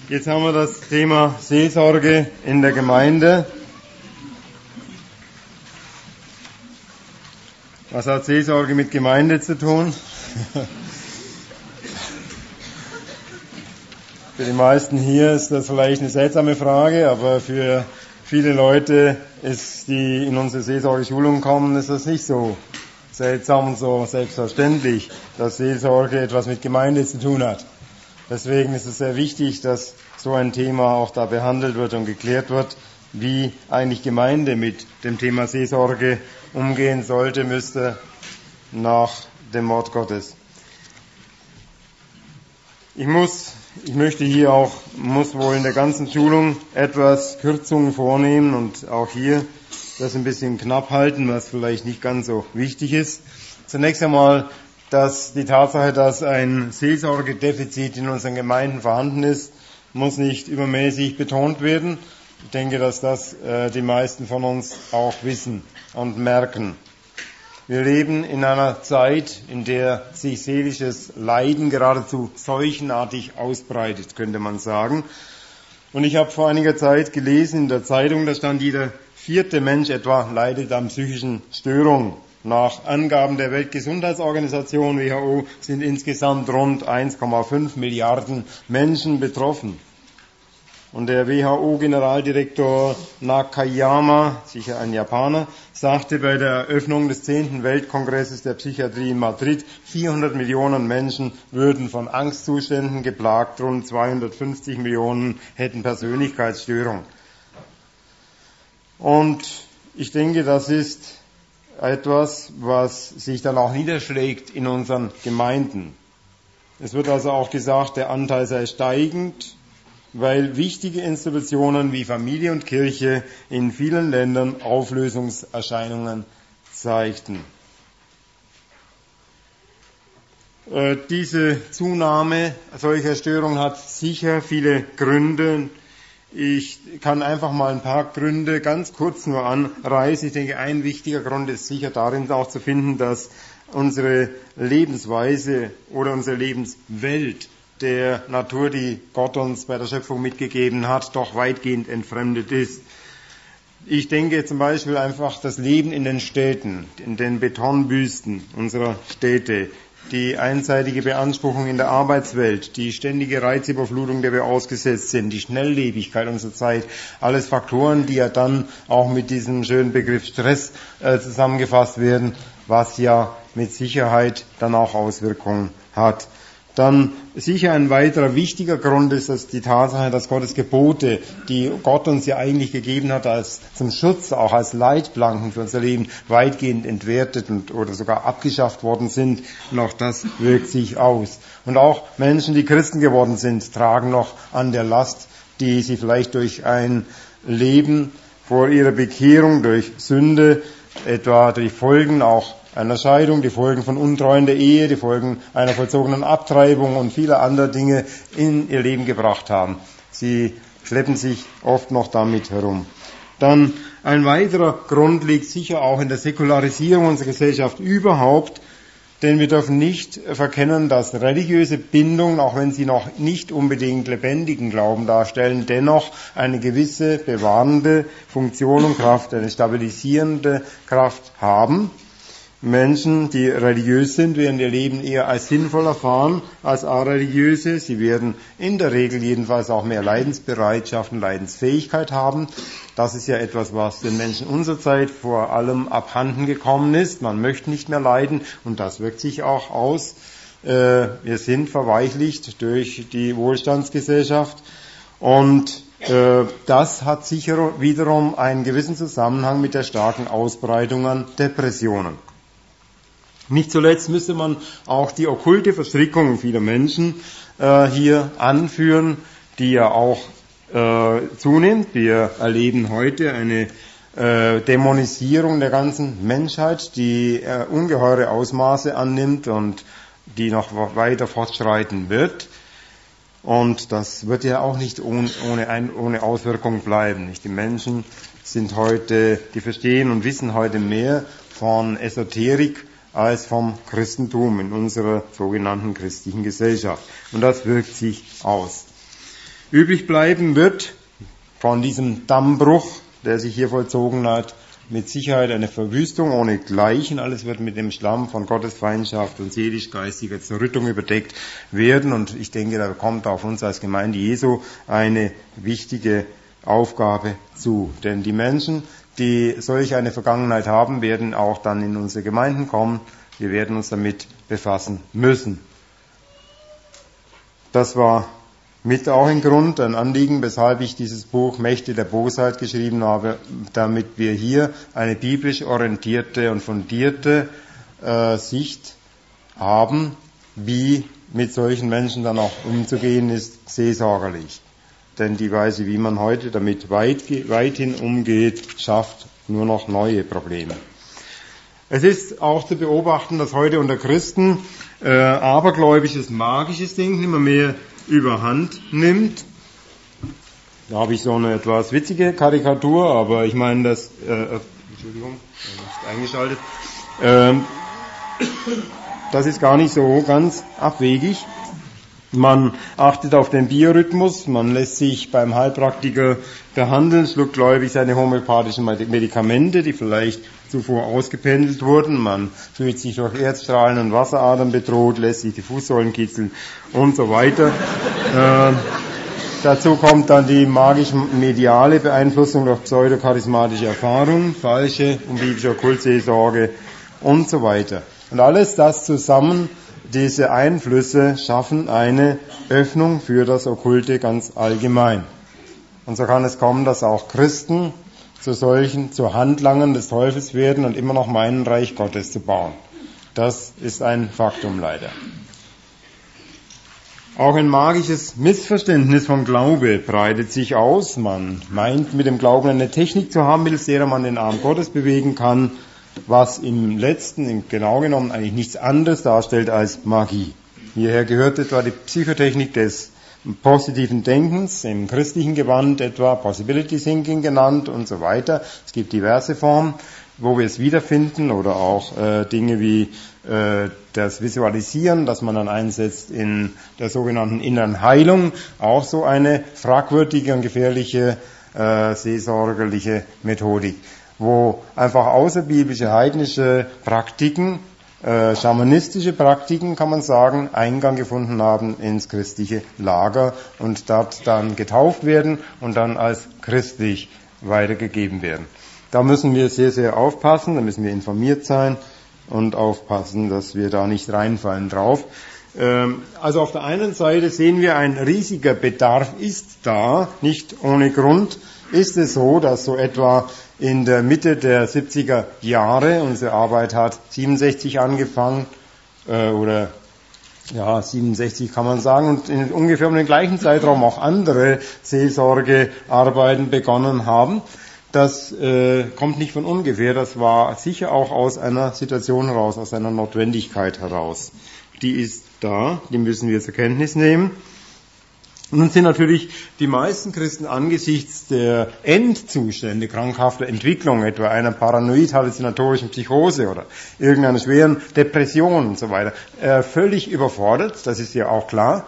Jetzt haben wir das Thema Seelsorge in der Gemeinde. Was hat Seelsorge mit Gemeinde zu tun? Für die meisten hier ist das vielleicht eine seltsame Frage, aber für viele Leute, die in unsere Seelsorgeschulung kommen, ist das nicht so seltsam und so selbstverständlich, dass Seelsorge etwas mit Gemeinde zu tun hat. Deswegen ist es sehr wichtig, dass so ein Thema auch da behandelt wird und geklärt wird, wie eigentlich Gemeinde mit dem Thema Seelsorge umgehen sollte, müsste nach dem Wort Gottes. Ich möchte hier auch, muss wohl in der ganzen Schulung etwas Kürzungen vornehmen und auch hier das ein bisschen knapp halten, was vielleicht nicht ganz so wichtig ist. Zunächst einmal, dass die Tatsache, dass ein Seelsorgedefizit in unseren Gemeinden vorhanden ist, muss nicht übermäßig betont werden. Ich denke, dass das die meisten von uns auch wissen und merken. Wir leben in einer Zeit, in der sich seelisches Leiden geradezu seuchenartig ausbreitet, könnte man sagen. Und ich habe vor einiger Zeit gelesen in der Zeitung, da stand, jeder 4. Mensch etwa leidet an psychischen Störungen. Nach Angaben der Weltgesundheitsorganisation WHO sind insgesamt rund 1,5 Milliarden Menschen betroffen. Und der WHO-Generaldirektor Nakayama, sicher ein Japaner, sagte bei der Eröffnung des 10. Weltkongresses der Psychiatrie in Madrid, 400 Millionen Menschen würden von Angstzuständen geplagt, rund 250 Millionen hätten Persönlichkeitsstörungen. Und ich denke, das ist etwas, was sich dann auch niederschlägt in unseren Gemeinden. Es wird also auch gesagt, der Anteil sei steigend, weil wichtige Institutionen wie Familie und Kirche in vielen Ländern Auflösungserscheinungen zeigten. Diese Zunahme solcher Störungen hat sicher viele Gründe. Ich kann einfach mal ein paar Gründe ganz kurz nur anreißen. Ich denke, ein wichtiger Grund ist sicher darin auch zu finden, dass unsere Lebensweise oder unsere Lebenswelt der Natur, die Gott uns bei der Schöpfung mitgegeben hat, doch weitgehend entfremdet ist. Ich denke zum Beispiel einfach das Leben in den Städten, in den Betonwüsten unserer Städte, die einseitige Beanspruchung in der Arbeitswelt, die ständige Reizüberflutung, der wir ausgesetzt sind, die Schnelllebigkeit unserer Zeit, alles Faktoren, die ja dann auch mit diesem schönen Begriff Stress zusammengefasst werden, was ja mit Sicherheit dann auch Auswirkungen hat. Dann sicher ein weiterer wichtiger Grund ist, dass die Tatsache, dass Gottes Gebote, die Gott uns ja eigentlich gegeben hat, als zum Schutz, auch als Leitplanken für unser Leben, weitgehend entwertet oder sogar abgeschafft worden sind. Und auch das wirkt sich aus. Und auch Menschen, die Christen geworden sind, tragen noch an der Last, die sie vielleicht durch ein Leben vor ihrer Bekehrung, durch Sünde, etwa durch Folgen auch einer Scheidung, die Folgen von Untreue in der Ehe, die Folgen einer vollzogenen Abtreibung und vieler anderer Dinge in ihr Leben gebracht haben. Sie schleppen sich oft noch damit herum. Dann ein weiterer Grund liegt sicher auch in der Säkularisierung unserer Gesellschaft überhaupt, denn wir dürfen nicht verkennen, dass religiöse Bindungen, auch wenn sie noch nicht unbedingt lebendigen Glauben darstellen, dennoch eine gewisse bewahrende Funktion und Kraft, eine stabilisierende Kraft haben. Menschen, die religiös sind, werden ihr Leben eher als sinnvoll erfahren als areligiöse. Sie werden in der Regel jedenfalls auch mehr Leidensbereitschaft und Leidensfähigkeit haben. Das ist ja etwas, was den Menschen unserer Zeit vor allem abhanden gekommen ist. Man möchte nicht mehr leiden und das wirkt sich auch aus. Wir sind verweichlicht durch die Wohlstandsgesellschaft und das hat sicher wiederum einen gewissen Zusammenhang mit der starken Ausbreitung an Depressionen. Nicht zuletzt müsste man auch die okkulte Verstrickung vieler Menschen hier anführen, die ja auch zunimmt. Wir erleben heute eine Dämonisierung der ganzen Menschheit, die ungeheure Ausmaße annimmt und die noch weiter fortschreiten wird. Und das wird ja auch nicht ohne Auswirkung bleiben. Nicht? Die Menschen sind heute, die verstehen und wissen heute mehr von Esoterik als vom Christentum in unserer sogenannten christlichen Gesellschaft. Und das wirkt sich aus. Übrig bleiben wird von diesem Dammbruch, der sich hier vollzogen hat, mit Sicherheit eine Verwüstung ohne Gleichen. Alles wird mit dem Schlamm von Gottesfeindschaft und seelisch-geistiger Zerrüttung überdeckt werden. Und ich denke, da kommt auf uns als Gemeinde Jesu eine wichtige Aufgabe zu. Denn die Menschen, die solch eine Vergangenheit haben, werden auch dann in unsere Gemeinden kommen. Wir werden uns damit befassen müssen. Das war mit auch ein Grund, ein Anliegen, weshalb ich dieses Buch Mächte der Bosheit geschrieben habe, damit wir hier eine biblisch orientierte und fundierte Sicht haben, wie mit solchen Menschen dann auch umzugehen ist, seelsorgerlich. Denn die Weise, wie man heute damit weithin umgeht, schafft nur noch neue Probleme. Es ist auch zu beobachten, dass heute unter Christen abergläubisches, magisches Denken immer mehr überhand nimmt. Da habe ich so eine etwas witzige Karikatur, aber ich meine, das Entschuldigung, nicht eingeschaltet. Das ist gar nicht so ganz abwegig. Man achtet auf den Biorhythmus, man lässt sich beim Heilpraktiker behandeln, schluckt gläubig seine homöopathischen Medikamente, die vielleicht zuvor ausgependelt wurden. Man fühlt sich durch Erdstrahlen und Wasseradern bedroht, lässt sich die Fußsäulen kitzeln und so weiter. Dazu kommt dann die magisch-mediale Beeinflussung durch pseudocharismatische Erfahrungen, falsche und biblische Okkultseelsorge und so weiter. Und alles das zusammen, diese Einflüsse schaffen eine Öffnung für das Okkulte ganz allgemein. Und so kann es kommen, dass auch Christen zu Handlangern des Teufels werden und immer noch meinen, Reich Gottes zu bauen. Das ist ein Faktum leider. Auch ein magisches Missverständnis vom Glaube breitet sich aus. Man meint, mit dem Glauben eine Technik zu haben, mittels derer man den Arm Gottes bewegen kann, was im Letzten, genau genommen, eigentlich nichts anderes darstellt als Magie. Hierher gehört etwa die Psychotechnik des positiven Denkens, im christlichen Gewand etwa Possibility Thinking genannt und so weiter. Es gibt diverse Formen, wo wir es wiederfinden, oder auch Dinge wie das Visualisieren, das man dann einsetzt in der sogenannten inneren Heilung, auch so eine fragwürdige und gefährliche seelsorgerliche Methodik, wo einfach außerbiblische heidnische Praktiken, schamanistische Praktiken, kann man sagen, Eingang gefunden haben ins christliche Lager und dort dann getauft werden und dann als christlich weitergegeben werden. Da müssen wir sehr, sehr aufpassen, da müssen wir informiert sein und aufpassen, dass wir da nicht reinfallen drauf. Also auf der einen Seite sehen wir, ein riesiger Bedarf ist da, nicht ohne Grund ist es so, dass so etwa in der Mitte der 70er Jahre, unsere Arbeit hat 67 angefangen, oder ja, 67 kann man sagen, und in ungefähr um den gleichen Zeitraum auch andere Seelsorgearbeiten begonnen haben. Das kommt nicht von ungefähr, das war sicher auch aus einer Situation heraus, aus einer Notwendigkeit heraus. Die ist da, die müssen wir zur Kenntnis nehmen. Und nun sind natürlich die meisten Christen angesichts der Endzustände krankhafter Entwicklung, etwa einer paranoid-halluzinatorischen Psychose oder irgendeiner schweren Depression und so weiter, völlig überfordert, das ist ja auch klar.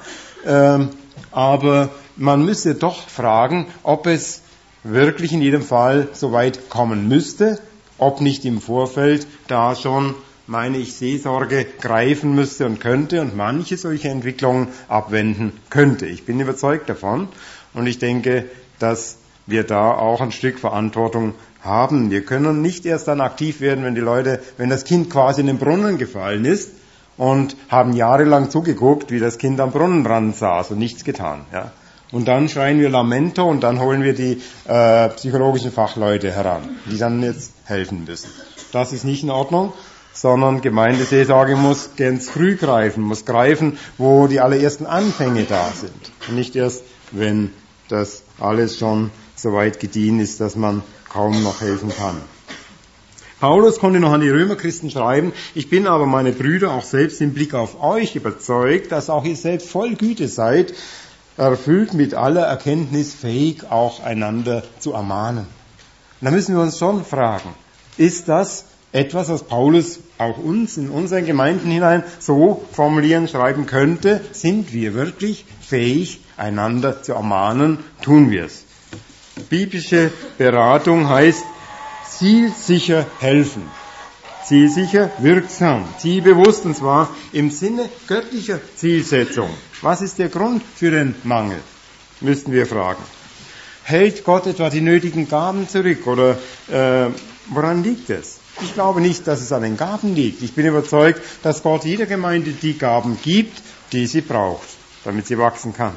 Aber man müsste doch fragen, ob es wirklich in jedem Fall so weit kommen müsste, ob nicht im Vorfeld da schon, meine ich, Seelsorge greifen müsste und könnte und manche solche Entwicklungen abwenden könnte. Ich bin überzeugt davon und ich denke, dass wir da auch ein Stück Verantwortung haben. Wir können nicht erst dann aktiv werden, wenn das Kind quasi in den Brunnen gefallen ist und haben jahrelang zugeguckt, wie das Kind am Brunnenrand saß und nichts getan. Ja. Und dann schreien wir Lamento und dann holen wir die psychologischen Fachleute heran, die dann jetzt helfen müssen. Das ist nicht in Ordnung, sondern Gemeindeseelsorge muss ganz früh greifen, muss greifen, wo die allerersten Anfänge da sind. Und nicht erst, wenn das alles schon so weit gediehen ist, dass man kaum noch helfen kann. Paulus konnte noch an die Römerchristen schreiben, ich bin aber, meine Brüder, auch selbst im Blick auf euch überzeugt, dass auch ihr selbst voll Güte seid, erfüllt mit aller Erkenntnis fähig, auch einander zu ermahnen. Und da müssen wir uns schon fragen, ist das etwas, was Paulus auch uns in unseren Gemeinden hinein so formulieren, schreiben könnte, sind wir wirklich fähig, einander zu ermahnen, tun wir es. Biblische Beratung heißt zielsicher helfen. Zielsicher, wirksam, zielbewusst, und zwar im Sinne göttlicher Zielsetzung. Was ist der Grund für den Mangel, müssten wir fragen. Hält Gott etwa die nötigen Gaben zurück oder woran liegt es? Ich glaube nicht, dass es an den Gaben liegt. Ich bin überzeugt, dass Gott jeder Gemeinde die Gaben gibt, die sie braucht, damit sie wachsen kann.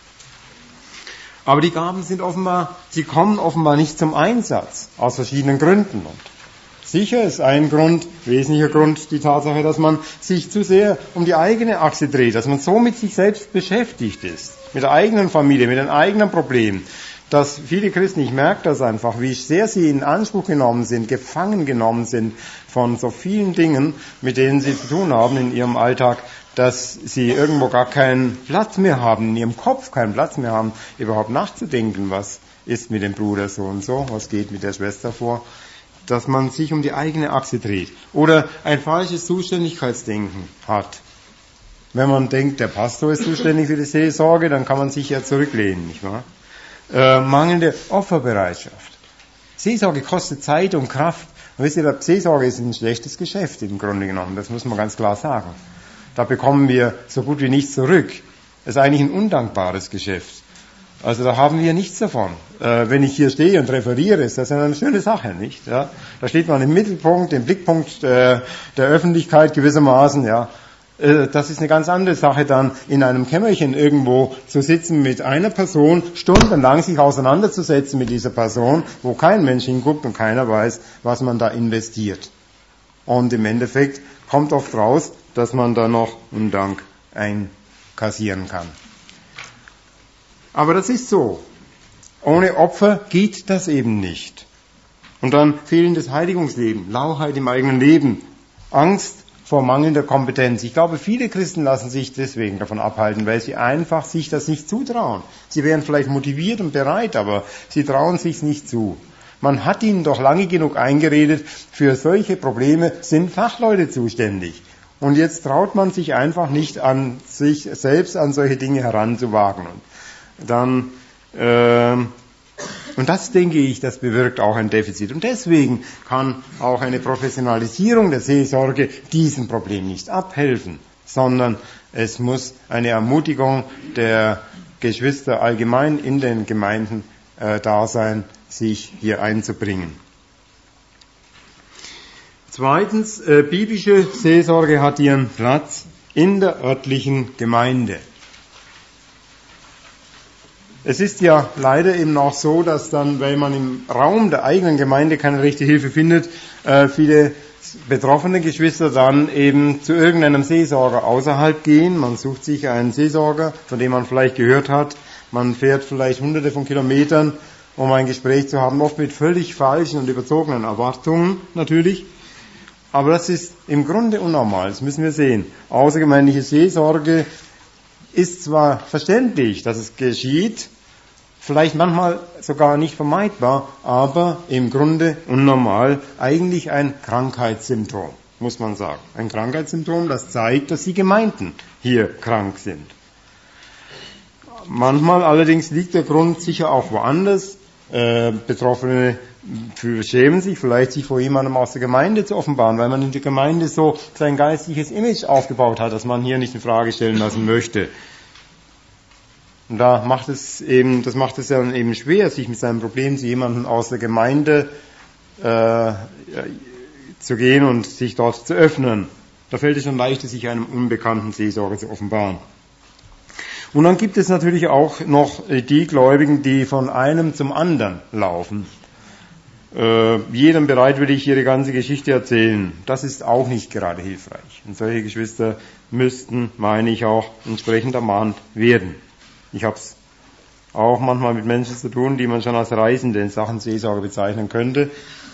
Aber die Gaben sie kommen offenbar nicht zum Einsatz, aus verschiedenen Gründen. Und sicher ist ein wesentlicher Grund, die Tatsache, dass man sich zu sehr um die eigene Achse dreht, dass man so mit sich selbst beschäftigt ist, mit der eigenen Familie, mit den eigenen Problemen, dass viele Christen, ich merke das einfach, wie sehr sie in Anspruch genommen sind, gefangen genommen sind von so vielen Dingen, mit denen sie zu tun haben in ihrem Alltag, dass sie irgendwo gar keinen Platz mehr haben, in ihrem Kopf keinen Platz mehr haben, überhaupt nachzudenken, was ist mit dem Bruder so und so, was geht mit der Schwester vor, dass man sich um die eigene Achse dreht oder ein falsches Zuständigkeitsdenken hat. Wenn man denkt, der Pastor ist zuständig für die Seelsorge, dann kann man sich ja zurücklehnen, nicht wahr? Mangelnde Opferbereitschaft. Seelsorge kostet Zeit und Kraft. Und wisst ihr, Seelsorge ist ein schlechtes Geschäft im Grunde genommen, das muss man ganz klar sagen. Da bekommen wir so gut wie nichts zurück. Es ist eigentlich ein undankbares Geschäft. Also da haben wir nichts davon. Wenn ich hier stehe und referiere, ist das eine schöne Sache, nicht? Ja? Da steht man im Mittelpunkt, im Blickpunkt der Öffentlichkeit gewissermaßen, ja. Das ist eine ganz andere Sache, dann in einem Kämmerchen irgendwo zu sitzen mit einer Person, stundenlang sich auseinanderzusetzen mit dieser Person, wo kein Mensch hinguckt und keiner weiß, was man da investiert. Und im Endeffekt kommt oft raus, dass man da noch Undank einkassieren kann. Aber das ist so. Ohne Opfer geht das eben nicht. Und dann fehlendes Heiligungsleben, Lauheit im eigenen Leben, Angst vor mangelnder Kompetenz. Ich glaube, viele Christen lassen sich deswegen davon abhalten, weil sie einfach sich das nicht zutrauen. Sie wären vielleicht motiviert und bereit, aber sie trauen sich's nicht zu. Man hat ihnen doch lange genug eingeredet, für solche Probleme sind Fachleute zuständig. Und jetzt traut man sich einfach nicht an sich selbst an solche Dinge heranzuwagen. Und dann und das, denke ich, das bewirkt auch ein Defizit. Und deswegen kann auch eine Professionalisierung der Seelsorge diesem Problem nicht abhelfen, sondern es muss eine Ermutigung der Geschwister allgemein in den Gemeinden da sein, sich hier einzubringen. Zweitens, biblische Seelsorge hat ihren Platz in der örtlichen Gemeinde. Es ist ja leider eben auch so, dass dann, weil man im Raum der eigenen Gemeinde keine rechte Hilfe findet, viele betroffene Geschwister dann eben zu irgendeinem Seelsorger außerhalb gehen. Man sucht sich einen Seelsorger, von dem man vielleicht gehört hat. Man fährt vielleicht hunderte von Kilometern, um ein Gespräch zu haben, oft mit völlig falschen und überzogenen Erwartungen natürlich. Aber das ist im Grunde unnormal, das müssen wir sehen. Außergemeindliche Seelsorge ist zwar verständlich, dass es geschieht, vielleicht manchmal sogar nicht vermeidbar, aber im Grunde unnormal, eigentlich ein Krankheitssymptom, muss man sagen. Ein Krankheitssymptom, das zeigt, dass die Gemeinden hier krank sind. Manchmal allerdings liegt der Grund sicher auch woanders. Betroffene schämen sich vielleicht, sich vor jemandem aus der Gemeinde zu offenbaren, weil man in der Gemeinde so sein geistliches Image aufgebaut hat, das man hier nicht in Frage stellen lassen möchte. Und das macht es ja dann eben schwer, sich mit seinem Problem zu jemandem aus der Gemeinde zu gehen und sich dort zu öffnen. Da fällt es schon leichter, sich einem unbekannten Seelsorger zu offenbaren. Und dann gibt es natürlich auch noch die Gläubigen, die von einem zum anderen laufen. Jedem bereitwillig ihre ganze Geschichte erzählen. Das ist auch nicht gerade hilfreich. Und solche Geschwister müssten, meine ich, auch entsprechend ermahnt werden. Ich habe es auch manchmal mit Menschen zu tun, die man schon als Reisende in Sachen Seelsorge bezeichnen könnte,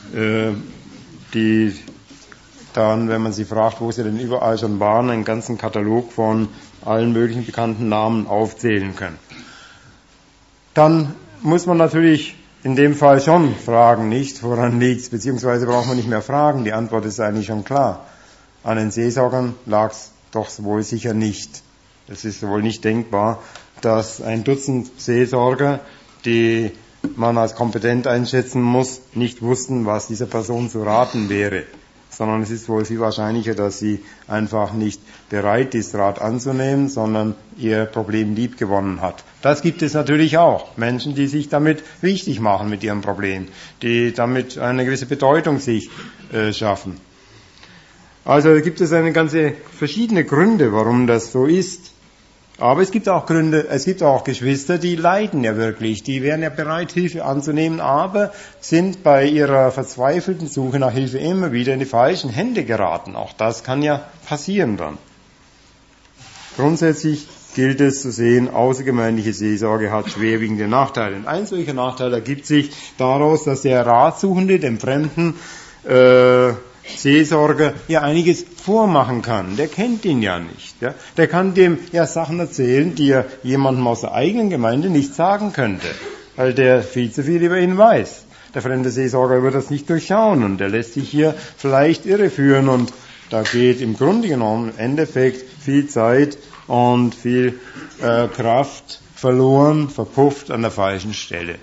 die dann, wenn man sie fragt, wo sie denn überall schon waren, einen ganzen Katalog von allen möglichen bekannten Namen aufzählen können. Dann muss man natürlich in dem Fall schon fragen, nicht, woran liegt's, beziehungsweise braucht man nicht mehr fragen, die Antwort ist eigentlich schon klar. An den Seelsorgern lag es doch wohl sicher nicht. Es ist wohl nicht denkbar, dass ein Dutzend Seelsorger, die man als kompetent einschätzen muss, nicht wussten, was dieser Person zu raten wäre. Sondern es ist wohl viel wahrscheinlicher, dass sie einfach nicht bereit ist, Rat anzunehmen, sondern ihr Problem liebgewonnen hat. Das gibt es natürlich auch. Menschen, die sich damit wichtig machen mit ihrem Problem, die damit eine gewisse Bedeutung sich schaffen. Also gibt es eine ganze verschiedene Gründe, warum das so ist. Aber es gibt auch Gründe, es gibt auch Geschwister, die leiden ja wirklich, die wären ja bereit, Hilfe anzunehmen, aber sind bei ihrer verzweifelten Suche nach Hilfe immer wieder in die falschen Hände geraten. Auch das kann ja passieren dann. Grundsätzlich gilt es zu sehen, außergemeindliche Seelsorge hat schwerwiegende Nachteile. Und ein solcher Nachteil ergibt sich daraus, dass der Ratsuchende dem Fremden Seelsorger ja einiges vormachen kann. Der kennt ihn ja nicht. Ja? Der kann dem ja Sachen erzählen, die er jemandem aus der eigenen Gemeinde nicht sagen könnte, weil der viel zu viel über ihn weiß. Der fremde Seelsorger wird das nicht durchschauen und der lässt sich hier vielleicht irreführen und da geht im Grunde genommen im Endeffekt viel Zeit und viel Kraft verloren, verpufft an der falschen Stelle.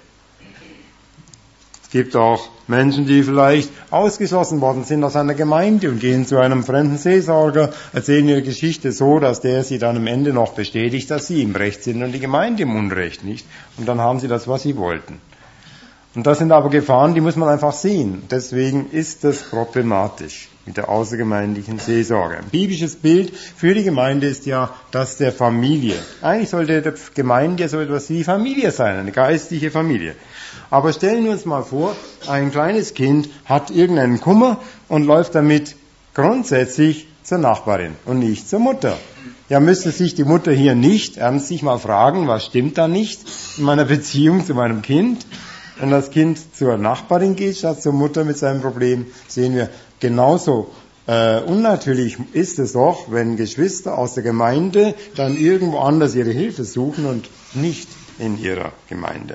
Es gibt auch Menschen, die vielleicht ausgeschlossen worden sind aus einer Gemeinde und gehen zu einem fremden Seelsorger, erzählen ihre Geschichte so, dass der sie dann am Ende noch bestätigt, dass sie im Recht sind und die Gemeinde im Unrecht nicht. Und dann haben sie das, was sie wollten. Und das sind aber Gefahren, die muss man einfach sehen. Deswegen ist das problematisch mit der außergemeindlichen Seelsorge. Ein biblisches Bild für die Gemeinde ist ja das der Familie. Eigentlich sollte die Gemeinde so etwas wie Familie sein, eine geistliche Familie. Aber stellen wir uns mal vor, ein kleines Kind hat irgendeinen Kummer und läuft damit grundsätzlich zur Nachbarin und nicht zur Mutter. Ja, müsste sich die Mutter hier nicht ernstlich mal fragen, was stimmt da nicht in meiner Beziehung zu meinem Kind? Wenn das Kind zur Nachbarin geht, statt zur Mutter mit seinem Problem, sehen wir genauso. Unnatürlich ist es doch, wenn Geschwister aus der Gemeinde dann irgendwo anders ihre Hilfe suchen und nicht in ihrer Gemeinde.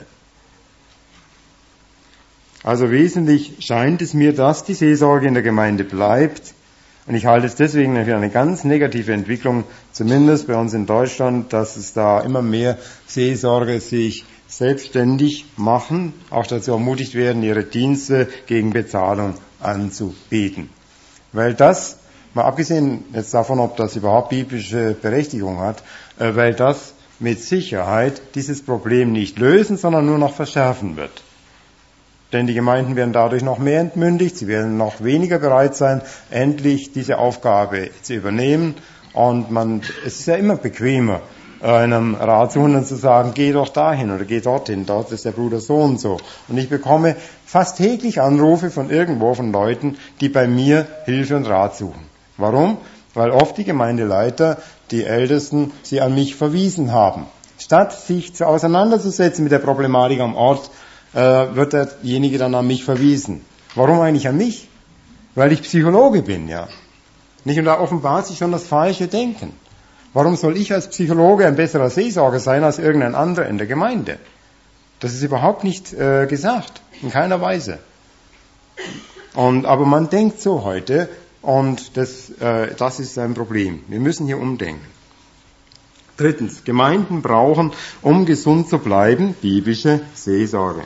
Also wesentlich scheint es mir, dass die Seelsorge in der Gemeinde bleibt. Und ich halte es deswegen für eine ganz negative Entwicklung, zumindest bei uns in Deutschland, dass es da immer mehr Seelsorger sich selbstständig machen, auch dazu ermutigt werden, ihre Dienste gegen Bezahlung anzubieten. Weil das, mal abgesehen jetzt davon, ob das überhaupt biblische Berechtigung hat, weil das mit Sicherheit dieses Problem nicht lösen, sondern nur noch verschärfen wird. Denn die Gemeinden werden dadurch noch mehr entmündigt, sie werden noch weniger bereit sein, endlich diese Aufgabe zu übernehmen. Und es ist ja immer bequemer, einem Ratsuchenden zu sagen, geh doch dahin oder geh dorthin, dort ist der Bruder so und so. Und ich bekomme fast täglich Anrufe von irgendwo von Leuten, die bei mir Hilfe und Rat suchen. Warum? Weil oft die Gemeindeleiter, die Ältesten, sie an mich verwiesen haben. Statt sich auseinanderzusetzen mit der Problematik am Ort, wird derjenige dann an mich verwiesen. Warum eigentlich an mich? Weil ich Psychologe bin, ja. Nicht, und da offenbart sich schon das falsche Denken. Warum soll ich als Psychologe ein besserer Seelsorger sein als irgendein anderer in der Gemeinde? Das ist überhaupt nicht gesagt, in keiner Weise. Aber man denkt so heute und das ist ein Problem. Wir müssen hier umdenken. Drittens, Gemeinden brauchen, um gesund zu bleiben, biblische Seelsorge.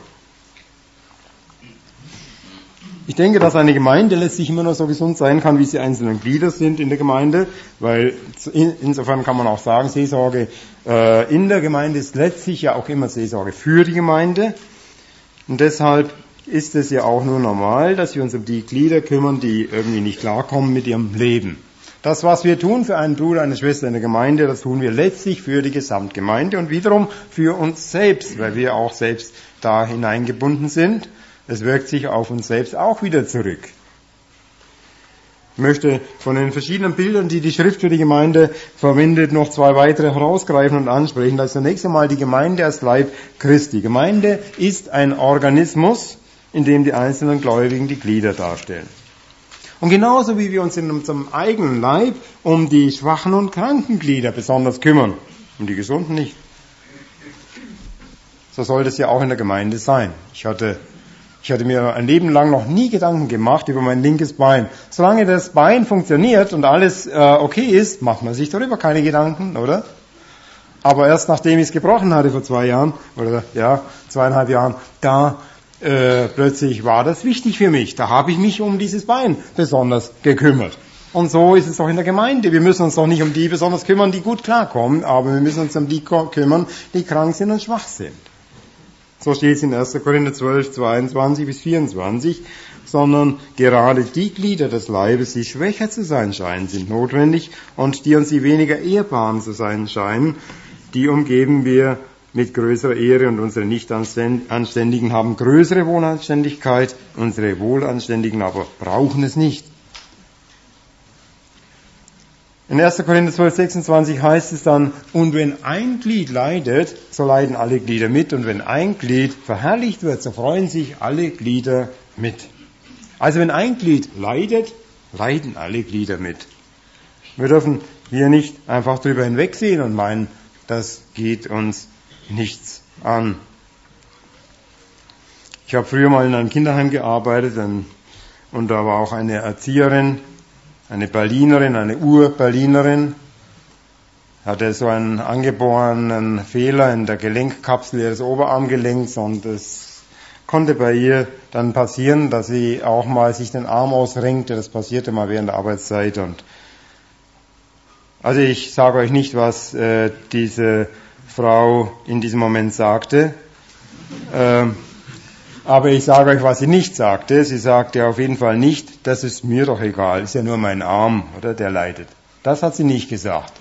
Ich denke, dass eine Gemeinde letztlich immer nur so gesund sein kann, wie sie einzelnen Glieder sind in der Gemeinde, weil insofern kann man auch sagen, Seelsorge in der Gemeinde ist letztlich ja auch immer Seelsorge für die Gemeinde. Und deshalb ist es ja auch nur normal, dass wir uns um die Glieder kümmern, die irgendwie nicht klarkommen mit ihrem Leben. Das, was wir tun für einen Bruder, eine Schwester in der Gemeinde, das tun wir letztlich für die Gesamtgemeinde und wiederum für uns selbst, weil wir auch selbst da hineingebunden sind. Es wirkt sich auf uns selbst auch wieder zurück. Ich möchte von den verschiedenen Bildern, die die Schrift für die Gemeinde verwendet, noch 2 weitere herausgreifen und ansprechen. Das ist zunächst einmal die Gemeinde als Leib Christi. Gemeinde ist ein Organismus, in dem die einzelnen Gläubigen die Glieder darstellen. Und genauso wie wir uns in unserem eigenen Leib um die schwachen und kranken Glieder besonders kümmern, um die Gesunden nicht. So soll das ja auch in der Gemeinde sein. Ich hatte Ich hatte mir ein Leben lang noch nie Gedanken gemacht über mein linkes Bein. Solange das Bein funktioniert und alles okay ist, macht man sich darüber keine Gedanken, oder? Aber erst nachdem ich es gebrochen hatte vor 2 Jahren, oder ja, 2,5 Jahren, da plötzlich war das wichtig für mich. Da habe ich mich um dieses Bein besonders gekümmert. Und so ist es doch in der Gemeinde. Wir müssen uns doch nicht um die besonders kümmern, die gut klarkommen, aber wir müssen uns um die kümmern, die krank sind und schwach sind. So steht es in 1. Korinther 12, 22 bis 24, sondern gerade die Glieder des Leibes, die schwächer zu sein scheinen, sind notwendig und die uns die weniger ehrbaren zu sein scheinen, die umgeben wir mit größerer Ehre und unsere Nichtanständigen haben größere Wohlanständigkeit, unsere Wohlanständigen aber brauchen es nicht. In 1. Korinther 12, 26 heißt es dann, und wenn ein Glied leidet, so leiden alle Glieder mit, und wenn ein Glied verherrlicht wird, so freuen sich alle Glieder mit. Also wenn ein Glied leidet, leiden alle Glieder mit. Wir dürfen hier nicht einfach drüber hinwegsehen und meinen, das geht uns nichts an. Ich habe früher mal in einem Kinderheim gearbeitet und da war auch eine Erzieherin, eine Berlinerin, eine Ur-Berlinerin, hatte so einen angeborenen Fehler in der Gelenkkapsel ihres Oberarmgelenks und es konnte bei ihr dann passieren, dass sie auch mal sich den Arm ausrenkte. Das passierte mal während der Arbeitszeit und also ich sage euch nicht, was diese Frau in diesem Moment sagte, aber ich sage euch, was sie nicht sagte. Sie sagte auf jeden Fall nicht, das ist mir doch egal, ist ja nur mein Arm, oder, der leidet. Das hat sie nicht gesagt.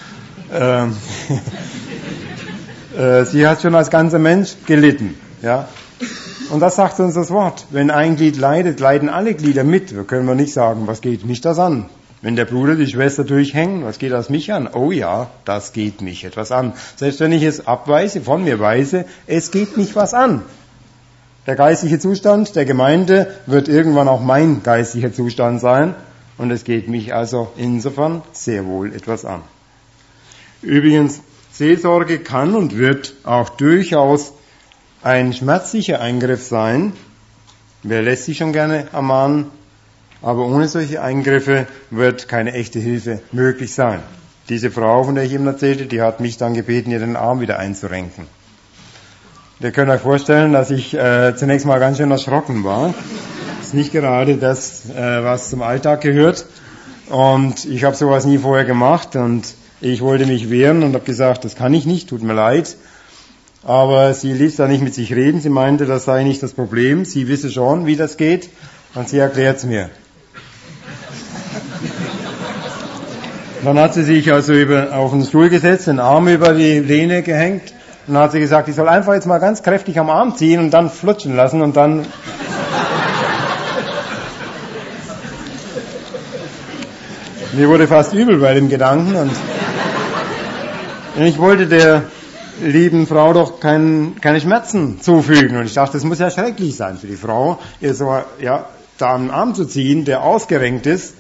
Sie hat schon als ganzer Mensch gelitten, ja. Und das sagt uns das Wort. Wenn ein Glied leidet, leiden alle Glieder mit. Wir können nicht sagen, was geht mich das an? Wenn der Bruder, die Schwester durchhängen, was geht das mich an? Oh ja, das geht mich etwas an. Selbst wenn ich es abweise, von mir weise, es geht mich was an. Der geistliche Zustand der Gemeinde wird irgendwann auch mein geistlicher Zustand sein und es geht mich also insofern sehr wohl etwas an. Übrigens, Seelsorge kann und wird auch durchaus ein schmerzlicher Eingriff sein. Wer lässt sich schon gerne ermahnen? Aber ohne solche Eingriffe wird keine echte Hilfe möglich sein. Diese Frau, von der ich eben erzählte, die hat mich dann gebeten, ihr den Arm wieder einzurenken. Ihr könnt euch vorstellen, dass ich zunächst mal ganz schön erschrocken war. Das ist nicht gerade das, was zum Alltag gehört. Und ich habe sowas nie vorher gemacht und ich wollte mich wehren und habe gesagt, das kann ich nicht, tut mir leid. Aber sie ließ da nicht mit sich reden. Sie meinte, das sei nicht das Problem. Sie wisse schon, wie das geht. Und sie erklärt es mir. Dann hat sie sich also auf den Stuhl gesetzt, den Arm über die Lehne gehängt und dann hat sie gesagt, ich soll einfach jetzt mal ganz kräftig am Arm ziehen und dann flutschen lassen und dann... Mir wurde fast übel bei dem Gedanken und ich wollte der lieben Frau doch keine Schmerzen zufügen und ich dachte, das muss ja schrecklich sein für die Frau, ihr so da einen Arm zu ziehen, der ausgerenkt ist.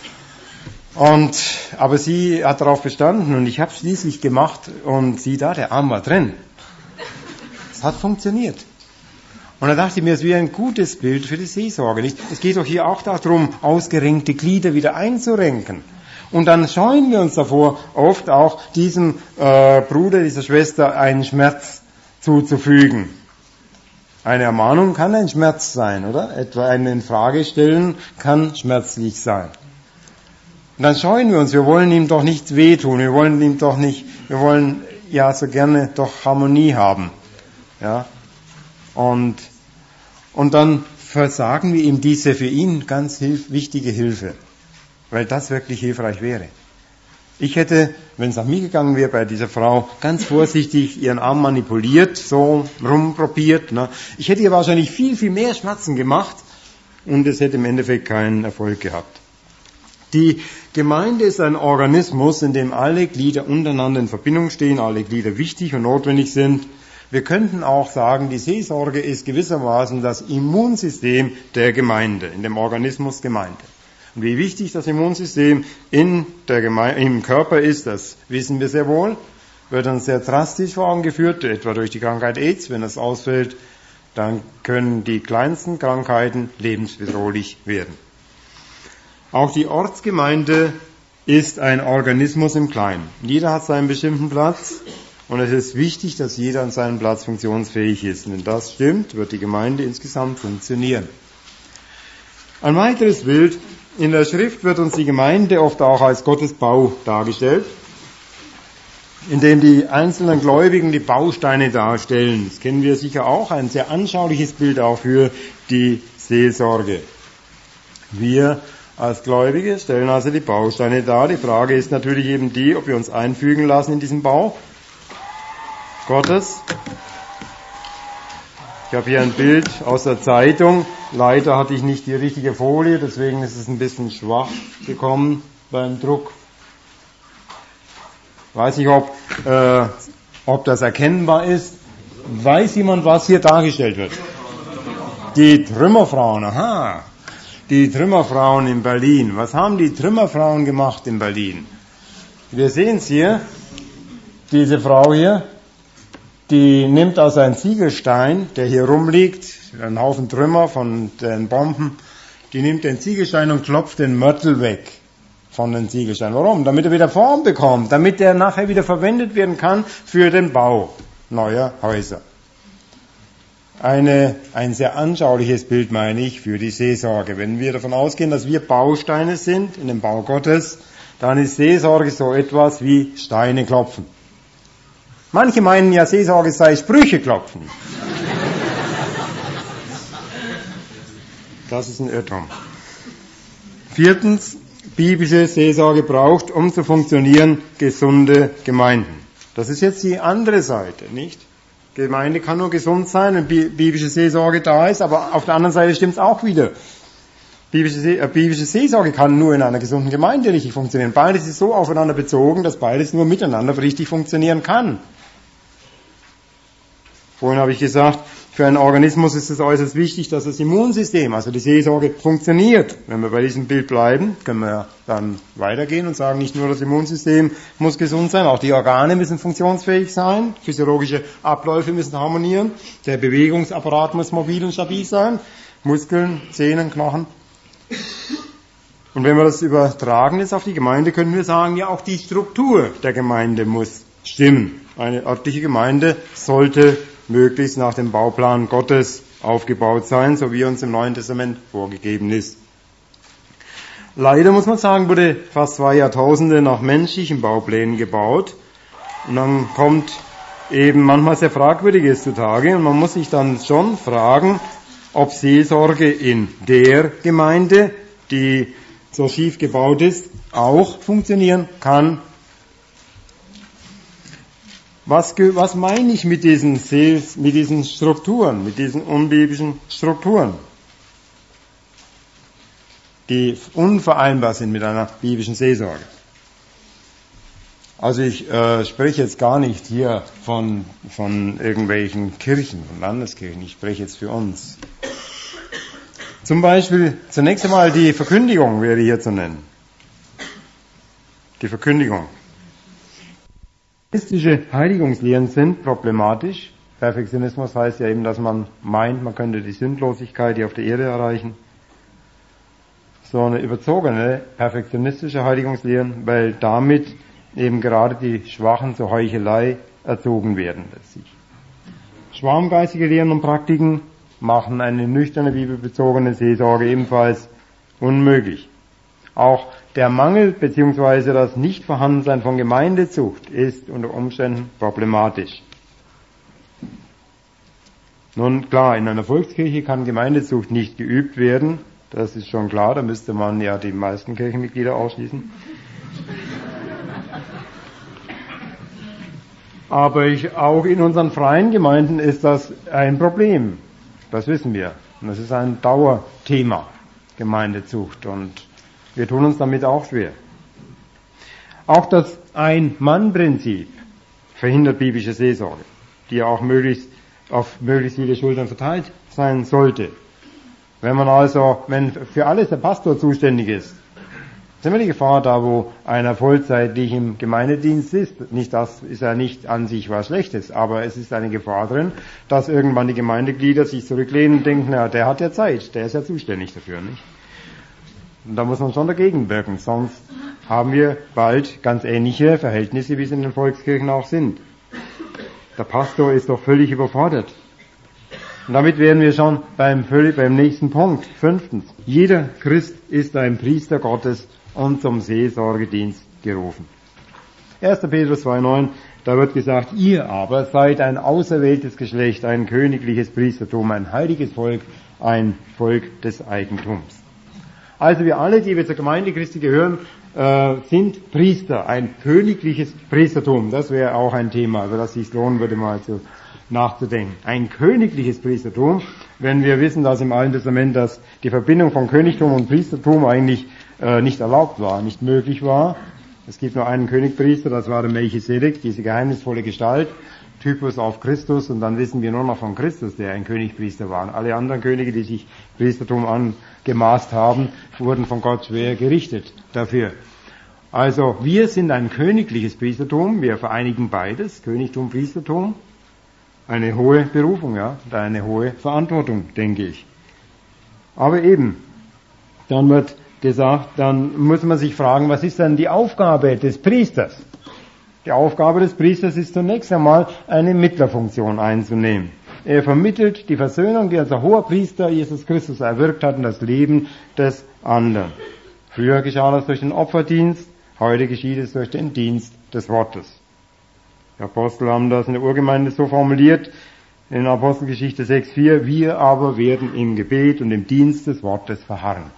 Aber sie hat darauf bestanden und ich habe es schließlich gemacht und sieh da, der Arm war drin. Es hat funktioniert. Und da dachte ich mir, es wäre ein gutes Bild für die Seelsorge. Es geht doch hier auch darum, ausgerenkte Glieder wieder einzurenken. Und dann scheuen wir uns davor, oft auch diesem Bruder, dieser Schwester einen Schmerz zuzufügen. Eine Ermahnung kann ein Schmerz sein, oder? Etwa eine Infrage stellen kann schmerzlich sein. Und dann scheuen wir uns, wir wollen ihm doch nichts wehtun, wir wollen ja so gerne doch Harmonie haben. Ja? Und dann versagen wir ihm diese für ihn ganz wichtige Hilfe, weil das wirklich hilfreich wäre. Ich hätte, wenn es nach mir gegangen wäre, bei dieser Frau ganz vorsichtig ihren Arm manipuliert, so rumprobiert. Ne? Ich hätte ihr wahrscheinlich viel, viel mehr Schmerzen gemacht und es hätte im Endeffekt keinen Erfolg gehabt. Die Gemeinde ist ein Organismus, in dem alle Glieder untereinander in Verbindung stehen, alle Glieder wichtig und notwendig sind. Wir könnten auch sagen, die Seelsorge ist gewissermaßen das Immunsystem der Gemeinde, in dem Organismus Gemeinde. Und wie wichtig das Immunsystem im Körper ist, das wissen wir sehr wohl, wird uns sehr drastisch vor Augen geführt, etwa durch die Krankheit AIDS. Wenn das ausfällt, dann können die kleinsten Krankheiten lebensbedrohlich werden. Auch die Ortsgemeinde ist ein Organismus im Kleinen. Jeder hat seinen bestimmten Platz und es ist wichtig, dass jeder an seinem Platz funktionsfähig ist. Und wenn das stimmt, wird die Gemeinde insgesamt funktionieren. Ein weiteres Bild: In der Schrift wird uns die Gemeinde oft auch als Gottes Bau dargestellt, indem die einzelnen Gläubigen die Bausteine darstellen. Das kennen wir sicher auch, ein sehr anschauliches Bild auch für die Seelsorge. Wir als Gläubige stellen also die Bausteine dar. Die Frage ist natürlich eben die, ob wir uns einfügen lassen in diesen Bau Gottes. Ich habe hier ein Bild aus der Zeitung. Leider hatte ich nicht die richtige Folie, deswegen ist es ein bisschen schwach gekommen beim Druck. Weiß nicht, ob das erkennbar ist. Weiß jemand, was hier dargestellt wird? Die Trümmerfrauen, aha. Die Trümmerfrauen in Berlin. Was haben die Trümmerfrauen gemacht in Berlin? Wir sehen es hier. Diese Frau hier, die nimmt also einen Ziegelstein, der hier rumliegt, ein Haufen Trümmer von den Bomben. Die nimmt den Ziegelstein und klopft den Mörtel weg von den Ziegelsteinen. Warum? Damit er wieder Form bekommt, damit er nachher wieder verwendet werden kann für den Bau neuer Häuser. Ein sehr anschauliches Bild, meine ich, für die Seelsorge. Wenn wir davon ausgehen, dass wir Bausteine sind in dem Bau Gottes, dann ist Seelsorge so etwas wie Steine klopfen. Manche meinen ja, Seelsorge sei Sprüche klopfen. Das ist ein Irrtum. Viertens, biblische Seelsorge braucht, um zu funktionieren, gesunde Gemeinden. Das ist jetzt die andere Seite, nicht? Gemeinde kann nur gesund sein, wenn biblische Seelsorge da ist, aber auf der anderen Seite stimmt es auch wieder. Biblische Seelsorge kann nur in einer gesunden Gemeinde richtig funktionieren. Beides ist so aufeinander bezogen, dass beides nur miteinander richtig funktionieren kann. Vorhin habe ich gesagt, für einen Organismus ist es äußerst wichtig, dass das Immunsystem, also die Seelsorge, funktioniert. Wenn wir bei diesem Bild bleiben, können wir dann weitergehen und sagen, nicht nur das Immunsystem muss gesund sein, auch die Organe müssen funktionsfähig sein, physiologische Abläufe müssen harmonieren, der Bewegungsapparat muss mobil und stabil sein, Muskeln, Sehnen, Knochen. Und wenn wir das übertragen jetzt auf die Gemeinde, können wir sagen, ja, auch die Struktur der Gemeinde muss stimmen. Eine örtliche Gemeinde sollte möglichst nach dem Bauplan Gottes aufgebaut sein, so wie uns im Neuen Testament vorgegeben ist. Leider muss man sagen, wurde fast 2 Jahrtausende nach menschlichen Bauplänen gebaut. Und dann kommt eben manchmal sehr Fragwürdiges zutage. Und man muss sich dann schon fragen, ob Seelsorge in der Gemeinde, die so schief gebaut ist, auch funktionieren kann. Was meine ich mit diesen Strukturen, mit diesen unbiblischen Strukturen, die unvereinbar sind mit einer biblischen Seelsorge? Also ich spreche jetzt gar nicht hier von irgendwelchen Kirchen, von Landeskirchen, ich spreche jetzt für uns. Zum Beispiel, zunächst einmal die Verkündigung wäre hier zu nennen. Die Verkündigung. Perfektionistische Heiligungslehren sind problematisch. Perfektionismus heißt ja eben, dass man meint, man könnte die Sündlosigkeit hier auf der Erde erreichen. So eine überzogene perfektionistische Heiligungslehren, weil damit eben gerade die Schwachen zur Heuchelei erzogen werden letztlich. Schwarmgeistige Lehren und Praktiken machen eine nüchterne bibelbezogene Seelsorge ebenfalls unmöglich. Auch der Mangel bzw. das Nichtvorhandensein von Gemeindezucht ist unter Umständen problematisch. Nun klar, in einer Volkskirche kann Gemeindezucht nicht geübt werden, das ist schon klar, da müsste man ja die meisten Kirchenmitglieder ausschließen. Aber auch in unseren freien Gemeinden ist das ein Problem, das wissen wir. Und das ist ein Dauerthema, Gemeindezucht, und wir tun uns damit auch schwer. Auch das Ein-Mann-Prinzip verhindert biblische Seelsorge, die ja auch auf möglichst viele Schultern verteilt sein sollte. Wenn für alles der Pastor zuständig ist, Das ist immer die Gefahr da, wo einer vollzeitlich im Gemeindedienst ist. Nicht das ist ja nicht an sich was Schlechtes, aber es ist eine Gefahr drin, dass irgendwann die Gemeindeglieder sich zurücklehnen und denken, na, der hat ja Zeit, der ist ja zuständig dafür, nicht? Und da muss man schon dagegen wirken, sonst haben wir bald ganz ähnliche Verhältnisse, wie es in den Volkskirchen auch sind. Der Pastor ist doch völlig überfordert. Und damit wären wir schon beim nächsten Punkt. 5. Jeder Christ ist ein Priester Gottes und zum Seelsorgedienst gerufen. 1. Petrus 2,9, da wird gesagt, ihr aber seid ein auserwähltes Geschlecht, ein königliches Priestertum, ein heiliges Volk, ein Volk des Eigentums. Also wir alle, die wir zur Gemeinde Christi gehören, sind Priester, ein königliches Priestertum. Das wäre auch ein Thema, über das sich lohnen würde, mal nachzudenken. Ein königliches Priestertum, wenn wir wissen, dass im Alten Testament dass die Verbindung von Königtum und Priestertum eigentlich nicht erlaubt war, nicht möglich war. Es gibt nur einen Königpriester, das war der Melchisedek, diese geheimnisvolle Gestalt, Typus auf Christus, und dann wissen wir nur noch von Christus, der ein Königpriester war. Und alle anderen Könige, die sich Priestertum angemaßt haben, wurden von Gott schwer gerichtet dafür. Also wir sind ein königliches Priestertum, wir vereinigen beides, Königtum, Priestertum, eine hohe Berufung, ja, und eine hohe Verantwortung, denke ich. Aber eben, dann wird gesagt, dann muss man sich fragen, was ist denn die Aufgabe des Priesters? Die Aufgabe des Priesters ist zunächst einmal, eine Mittlerfunktion einzunehmen. Er vermittelt die Versöhnung, die unser hoher Priester Jesus Christus erwirkt hat, in das Leben des anderen. Früher geschah das durch den Opferdienst, heute geschieht es durch den Dienst des Wortes. Die Apostel haben das in der Urgemeinde so formuliert, in Apostelgeschichte 6,4, wir aber werden im Gebet und im Dienst des Wortes verharren.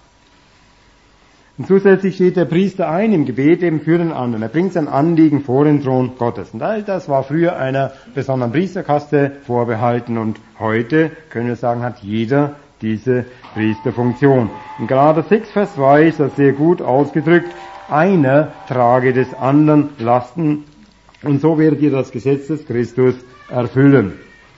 Und zusätzlich steht der Priester ein im Gebet eben für den anderen. Er bringt sein Anliegen vor den Thron Gottes. Und das war früher einer besonderen Priesterkaste vorbehalten, und heute, können wir sagen, hat jeder diese Priesterfunktion. In Galater 6, Vers 2 ist das sehr gut ausgedrückt. Einer trage des anderen Lasten, und so werdet ihr das Gesetz des Christus erfüllen.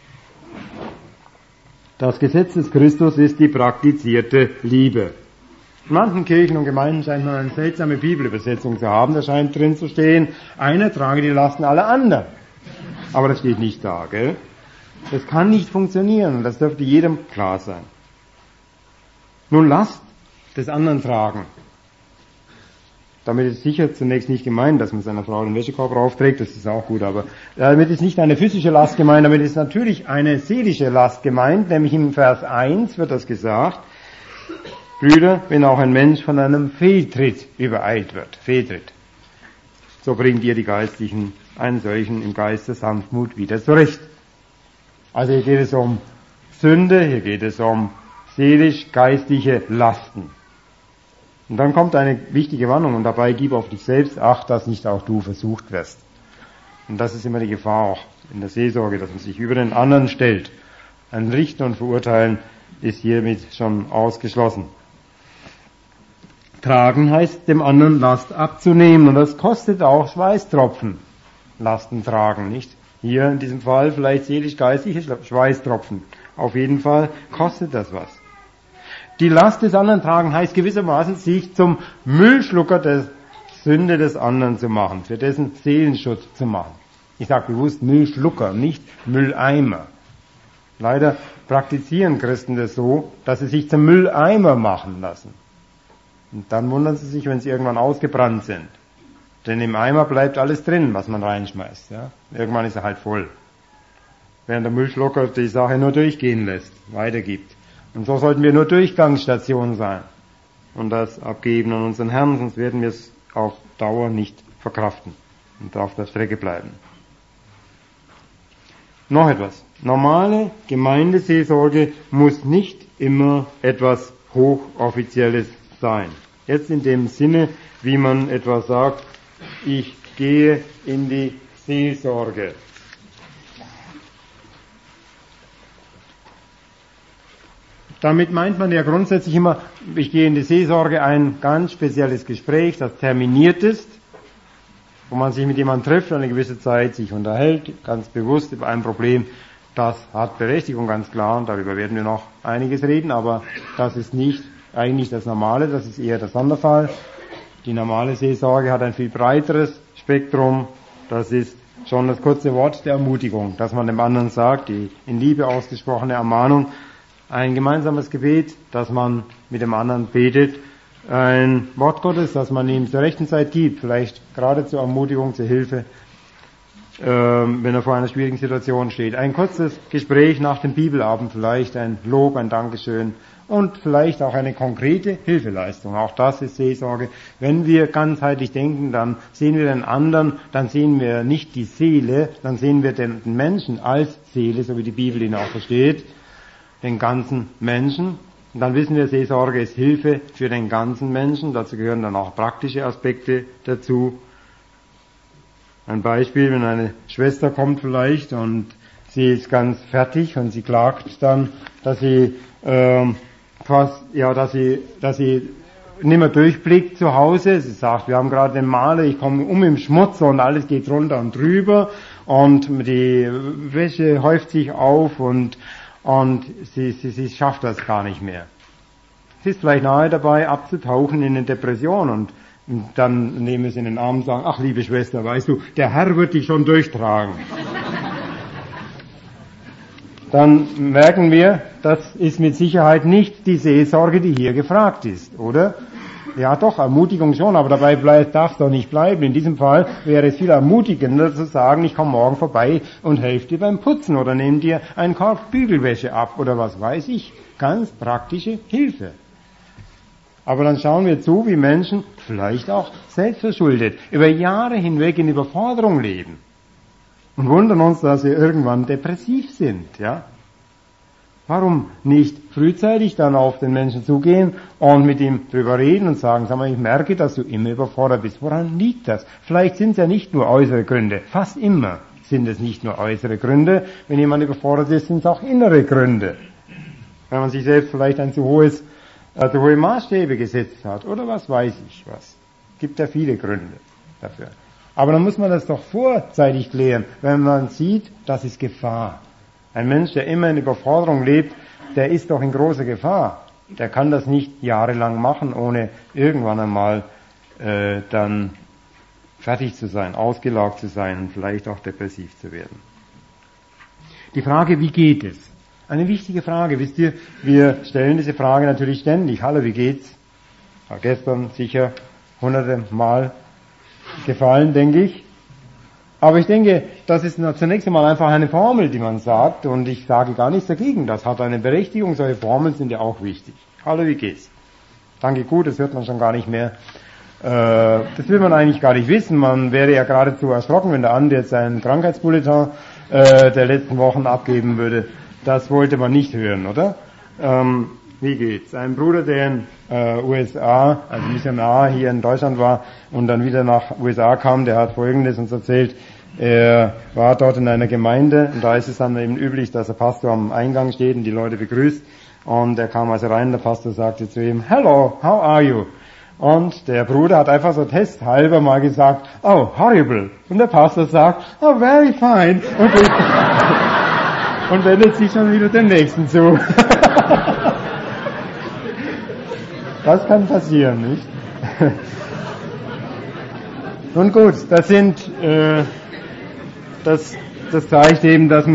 Das Gesetz des Christus ist die praktizierte Liebe. In manchen Kirchen und Gemeinden scheint man eine seltsame Bibelübersetzung zu haben. Da scheint drin zu stehen, einer trage die Lasten aller anderen. Aber das steht nicht da, gell? Das kann nicht funktionieren, und das dürfte jedem klar sein. Nun, Last des anderen tragen. Damit ist sicher zunächst nicht gemeint, dass man seiner Frau den Wäschekorb raufträgt, das ist auch gut, aber damit ist nicht eine physische Last gemeint, damit ist natürlich eine seelische Last gemeint, nämlich im Vers 1 wird das gesagt, Brüder, wenn auch ein Mensch von einem Fehltritt übereilt wird, Fehltritt, so bringt ihr die Geistlichen einen solchen im Geist der Sanftmut wieder zurecht. Also hier geht es um Sünde, hier geht es um seelisch-geistliche Lasten. Und dann kommt eine wichtige Warnung, und dabei gib auf dich selbst Acht, dass nicht auch du versucht wirst. Und das ist immer die Gefahr auch in der Seelsorge, dass man sich über den anderen stellt. Ein Richten und Verurteilen ist hiermit schon ausgeschlossen. Tragen heißt, dem anderen Last abzunehmen, und das kostet auch Schweißtropfen. Lasten tragen, nicht? Hier in diesem Fall vielleicht seelisch-geistliche Schweißtropfen. Auf jeden Fall kostet das was. Die Last des anderen tragen heißt gewissermaßen, sich zum Müllschlucker der Sünde des anderen zu machen, für dessen Seelenschutz zu machen. Ich sage bewusst Müllschlucker, nicht Mülleimer. Leider praktizieren Christen das so, dass sie sich zum Mülleimer machen lassen. Und dann wundern sie sich, wenn sie irgendwann ausgebrannt sind. Denn im Eimer bleibt alles drin, was man reinschmeißt. Ja? Irgendwann ist er halt voll. Während der Müllschlucker die Sache nur durchgehen lässt, weitergibt. Und so sollten wir nur Durchgangsstation sein und das abgeben an unseren Herrn, sonst werden wir es auf Dauer nicht verkraften und auf der Strecke bleiben. Noch etwas. Normale Gemeindeseelsorge muss nicht immer etwas Hochoffizielles sein. Jetzt in dem Sinne, wie man etwa sagt, ich gehe in die Seelsorge. Damit meint man ja grundsätzlich immer, ich gehe in die Seelsorge, ein ganz spezielles Gespräch, das terminiert ist, wo man sich mit jemandem trifft, eine gewisse Zeit sich unterhält, ganz bewusst über ein Problem. Das hat Berechtigung, ganz klar, und darüber werden wir noch einiges reden, aber das ist nicht eigentlich das Normale, das ist eher der Sonderfall. Die normale Seelsorge hat ein viel breiteres Spektrum. Das ist schon das kurze Wort der Ermutigung, dass man dem anderen sagt, die in Liebe ausgesprochene Ermahnung, ein gemeinsames Gebet, dass man mit dem anderen betet, ein Wort Gottes, das man ihm zur rechten Zeit gibt, vielleicht gerade zur Ermutigung, zur Hilfe, wenn er vor einer schwierigen Situation steht. Ein kurzes Gespräch nach dem Bibelabend, vielleicht ein Lob, ein Dankeschön und vielleicht auch eine konkrete Hilfeleistung. Auch das ist Seelsorge. Wenn wir ganzheitlich denken, dann sehen wir den anderen, dann sehen wir nicht die Seele, dann sehen wir den Menschen als Seele, so wie die Bibel ihn auch versteht, den ganzen Menschen. Und dann wissen wir, Seelsorge ist Hilfe für den ganzen Menschen. Dazu gehören dann auch praktische Aspekte dazu. Ein Beispiel, wenn eine Schwester kommt vielleicht und sie ist ganz fertig und sie klagt dann, dass sie dass sie nicht mehr durchblickt zu Hause. Sie sagt, wir haben gerade den Maler, ich komme im Schmutz und alles geht runter und drüber und die Wäsche häuft sich auf und sie schafft das gar nicht mehr. Sie ist vielleicht nahe dabei, abzutauchen in eine Depression und dann nehmen wir sie in den Arm und sagen, ach liebe Schwester, weißt du, der Herr wird dich schon durchtragen. Dann merken wir, das ist mit Sicherheit nicht die Seelsorge, die hier gefragt ist, oder? Ja doch, Ermutigung schon, aber dabei darf es doch nicht bleiben. In diesem Fall wäre es viel ermutigender zu sagen, ich komme morgen vorbei und helfe dir beim Putzen oder nehme dir einen Korb Bügelwäsche ab oder was weiß ich. Ganz praktische Hilfe. Aber dann schauen wir zu, wie Menschen, vielleicht auch selbstverschuldet, über Jahre hinweg in Überforderung leben. Und wundern uns, dass sie irgendwann depressiv sind, ja. Warum nicht frühzeitig dann auf den Menschen zugehen und mit ihm drüber reden und sagen, sag mal, ich merke, dass du immer überfordert bist. Woran liegt das? Vielleicht sind es ja nicht nur äußere Gründe. Fast immer sind es nicht nur äußere Gründe. Wenn jemand überfordert ist, sind es auch innere Gründe. Wenn man sich selbst vielleicht ein zu hohe Maßstäbe gesetzt hat oder was weiß ich was. Gibt ja viele Gründe dafür. Aber dann muss man das doch vorzeitig klären, wenn man sieht, das ist Gefahr. Ein Mensch, der immer in Überforderung lebt, der ist doch in großer Gefahr. Der kann das nicht jahrelang machen, ohne irgendwann einmal dann fertig zu sein, ausgelaugt zu sein und vielleicht auch depressiv zu werden. Die Frage, wie geht es? Eine wichtige Frage, wisst ihr, wir stellen diese Frage natürlich ständig. Hallo, wie geht's? War gestern sicher hunderte Mal gefallen, denke ich. Aber ich denke, das ist zunächst einmal einfach eine Formel, die man sagt, und ich sage gar nichts dagegen. Das hat eine Berechtigung, solche Formeln sind ja auch wichtig. Hallo, wie geht's? Danke, gut, das hört man schon gar nicht mehr. Das will man eigentlich gar nicht wissen. Man wäre ja geradezu erschrocken, wenn der Andi jetzt einen Krankheitsbulletin der letzten Wochen abgeben würde. Das wollte man nicht hören, oder? Wie geht's? Ein Bruder, der in USA, also Missionar hier in Deutschland war und dann wieder nach USA kam, der hat Folgendes uns erzählt. Er war dort in einer Gemeinde und da ist es dann eben üblich, dass der Pastor am Eingang steht und die Leute begrüßt. Und er kam also rein, der Pastor sagte zu ihm, "Hello, how are you?" Und der Bruder hat einfach so testhalber mal gesagt, "Oh, horrible." Und der Pastor sagt, "Oh, very fine." Und wendet sich schon wieder dem Nächsten zu. Das kann passieren, nicht? Nun gut, das zeigt eben, dass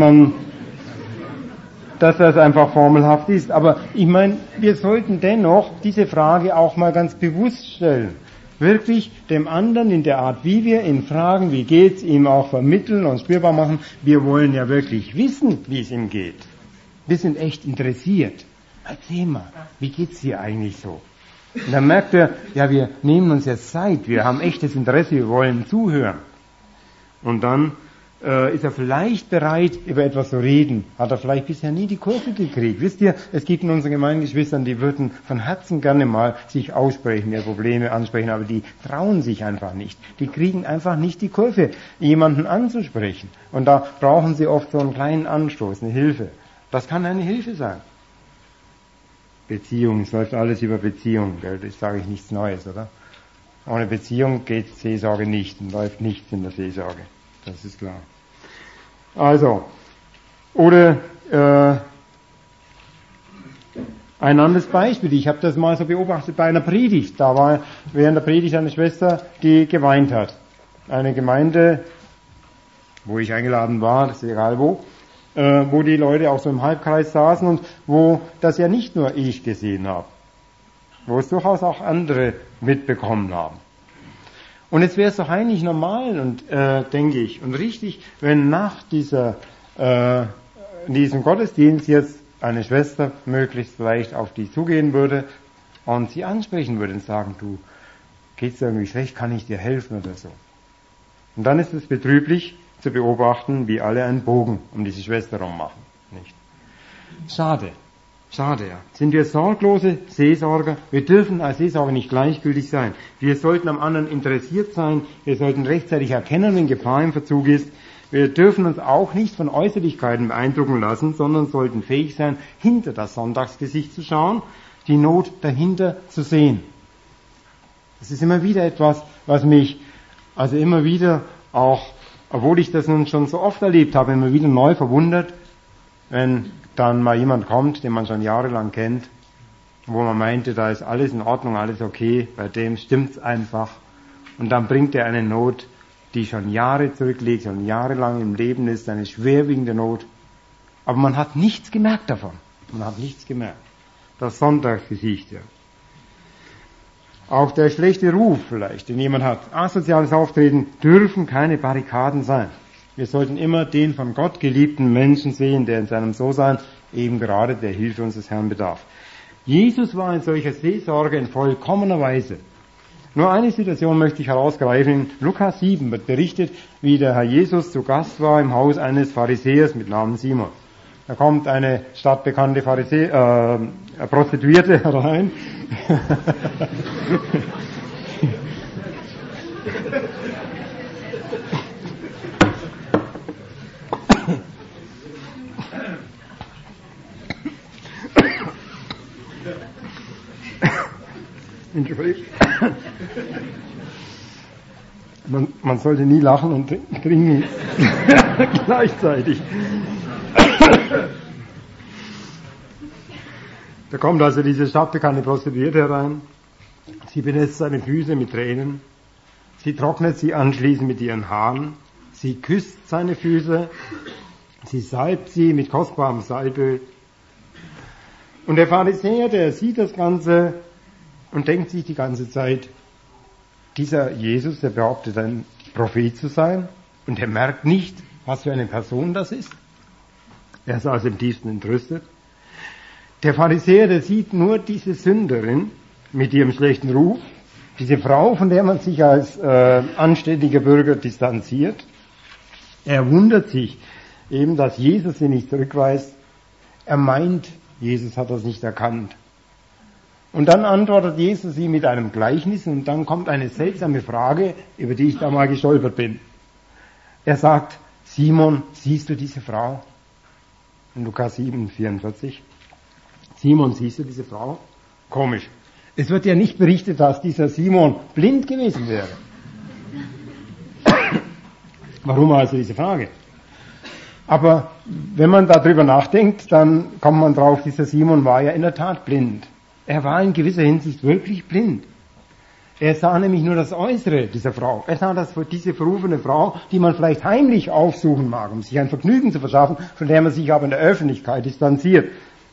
das einfach formelhaft ist. Aber ich meine, wir sollten dennoch diese Frage auch mal ganz bewusst stellen. Wirklich dem anderen in der Art, wie wir ihn fragen, wie geht's, ihm auch vermitteln und spürbar machen. Wir wollen ja wirklich wissen, wie es ihm geht. Wir sind echt interessiert. Erzähl mal, wie geht's dir eigentlich so? Und dann merkt er, ja, wir nehmen uns jetzt Zeit, wir haben echtes Interesse, wir wollen zuhören. Und dann ist er vielleicht bereit, über etwas zu reden. Hat er vielleicht bisher nie die Kurve gekriegt. Wisst ihr, es gibt in unseren Gemeindegeschwistern, die würden von Herzen gerne mal sich aussprechen, ihre Probleme ansprechen, aber die trauen sich einfach nicht. Die kriegen einfach nicht die Kurve, jemanden anzusprechen. Und da brauchen sie oft so einen kleinen Anstoß, eine Hilfe. Das kann eine Hilfe sein. Beziehung, es läuft alles über Beziehung, gell? Das sage ich nichts Neues, oder? Ohne Beziehung geht Seelsorge nicht und läuft nichts in der Seelsorge. Das ist klar. Also, oder Ein anderes Beispiel, ich habe das mal so beobachtet bei einer Predigt. Da war während der Predigt eine Schwester, die geweint hat. Eine Gemeinde, wo ich eingeladen war, das ist egal wo die Leute auch so im Halbkreis saßen und wo das ja nicht nur ich gesehen habe, wo es durchaus auch andere mitbekommen haben. Und jetzt wäre es doch eigentlich normal und denke ich und richtig, wenn nach diesem Gottesdienst jetzt eine Schwester möglichst vielleicht auf die zugehen würde und sie ansprechen würde und sagen, du, geht's dir irgendwie schlecht, kann ich dir helfen oder so. Und dann ist es betrüblich zu beobachten, wie alle einen Bogen um diese Schwester rummachen. Nicht? Schade, ja. Sind wir sorglose Seelsorger? Wir dürfen als Seelsorger nicht gleichgültig sein. Wir sollten am anderen interessiert sein. Wir sollten rechtzeitig erkennen, wenn Gefahr im Verzug ist. Wir dürfen uns auch nicht von Äußerlichkeiten beeindrucken lassen, sondern sollten fähig sein, hinter das Sonntagsgesicht zu schauen, die Not dahinter zu sehen. Das ist immer wieder etwas, was mich also immer wieder auch, obwohl ich das nun schon so oft erlebt habe, immer wieder neu verwundert, wenn dann mal jemand kommt, den man schon jahrelang kennt, wo man meinte, da ist alles in Ordnung, alles okay, bei dem stimmt's einfach. Und dann bringt er eine Not, die schon Jahre zurückliegt, schon jahrelang im Leben ist, eine schwerwiegende Not. Aber man hat nichts gemerkt davon. Man hat nichts gemerkt. Das Sonntagsgesicht, ja. Auch der schlechte Ruf vielleicht, den jemand hat, asoziales Auftreten, dürfen keine Barrikaden sein. Wir sollten immer den von Gott geliebten Menschen sehen, der in seinem So-Sein eben gerade der Hilfe unseres Herrn bedarf. Jesus war ein solcher Seelsorger in vollkommener Weise. Nur eine Situation möchte ich herausgreifen. In Lukas 7 wird berichtet, wie der Herr Jesus zu Gast war im Haus eines Pharisäers mit Namen Simon. Da kommt eine stadtbekannte Prostituierte herein. Entschuldigung. Man sollte nie lachen und trinken gleichzeitig. Da kommt also diese stadtbekannte Prostituierte herein. Sie benetzt seine Füße mit Tränen. Sie trocknet sie anschließend mit ihren Haaren. Sie küsst seine Füße. Sie salbt sie mit kostbarem Salböl. Und der Pharisäer, der sieht das Ganze und denkt sich die ganze Zeit, dieser Jesus, der behauptet, ein Prophet zu sein, und er merkt nicht, was für eine Person das ist. Er ist also im tiefsten entrüstet. Der Pharisäer, der sieht nur diese Sünderin mit ihrem schlechten Ruf, diese Frau, von der man sich als anständiger Bürger distanziert. Er wundert sich eben, dass Jesus sie nicht zurückweist. Er meint, Jesus hat das nicht erkannt. Und dann antwortet Jesus ihm mit einem Gleichnis und dann kommt eine seltsame Frage, über die ich da mal gestolpert bin. Er sagt, Simon, siehst du diese Frau? In Lukas 7, 44. Simon, siehst du diese Frau? Komisch. Es wird ja nicht berichtet, dass dieser Simon blind gewesen wäre. Warum also diese Frage? Aber wenn man darüber nachdenkt, dann kommt man drauf, dieser Simon war ja in der Tat blind. Er war in gewisser Hinsicht wirklich blind. Er sah nämlich nur das Äußere dieser Frau. Er sah diese verrufene Frau, die man vielleicht heimlich aufsuchen mag, um sich ein Vergnügen zu verschaffen, von der man sich aber in der Öffentlichkeit distanziert.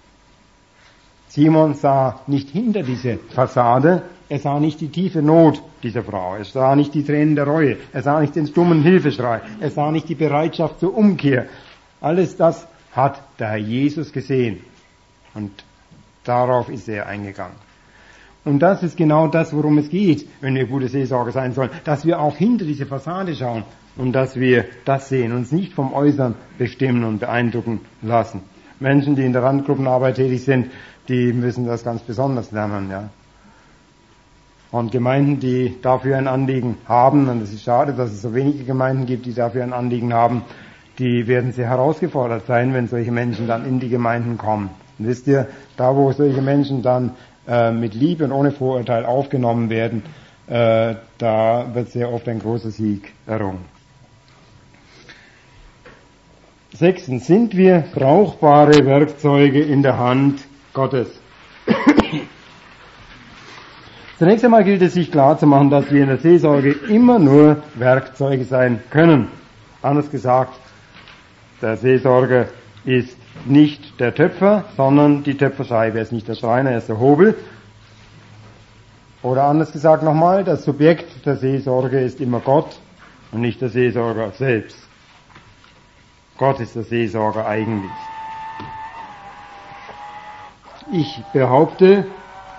Simon sah nicht hinter diese Fassade, er sah nicht die tiefe Not dieser Frau, er sah nicht die Tränen der Reue, er sah nicht den stummen Hilfeschrei, er sah nicht die Bereitschaft zur Umkehr. Alles das hat der Herr Jesus gesehen und darauf ist er eingegangen. Und das ist genau das, worum es geht, wenn wir gute Seelsorger sein sollen, dass wir auch hinter diese Fassade schauen und dass wir das sehen, uns nicht vom Äußeren bestimmen und beeindrucken lassen. Menschen, die in der Randgruppenarbeit tätig sind, die müssen das ganz besonders lernen, ja. Und Gemeinden, die dafür ein Anliegen haben, und es ist schade, dass es so wenige Gemeinden gibt, die dafür ein Anliegen haben, die werden sehr herausgefordert sein, wenn solche Menschen dann in die Gemeinden kommen. Und wisst ihr, da wo solche Menschen dann mit Liebe und ohne Vorurteil aufgenommen werden, da wird sehr oft ein großer Sieg errungen. 6. Sind wir brauchbare Werkzeuge in der Hand Gottes? Zunächst einmal gilt es, sich klarzumachen, dass wir in der Seelsorge immer nur Werkzeuge sein können. Anders gesagt, der Seelsorger ist nicht der Töpfer, sondern die Töpferscheibe. Er ist nicht der Schreiner, er ist der Hobel. Oder anders gesagt nochmal, das Subjekt der Seelsorge ist immer Gott und nicht der Seelsorger selbst. Gott ist der Seelsorger eigentlich. Ich behaupte,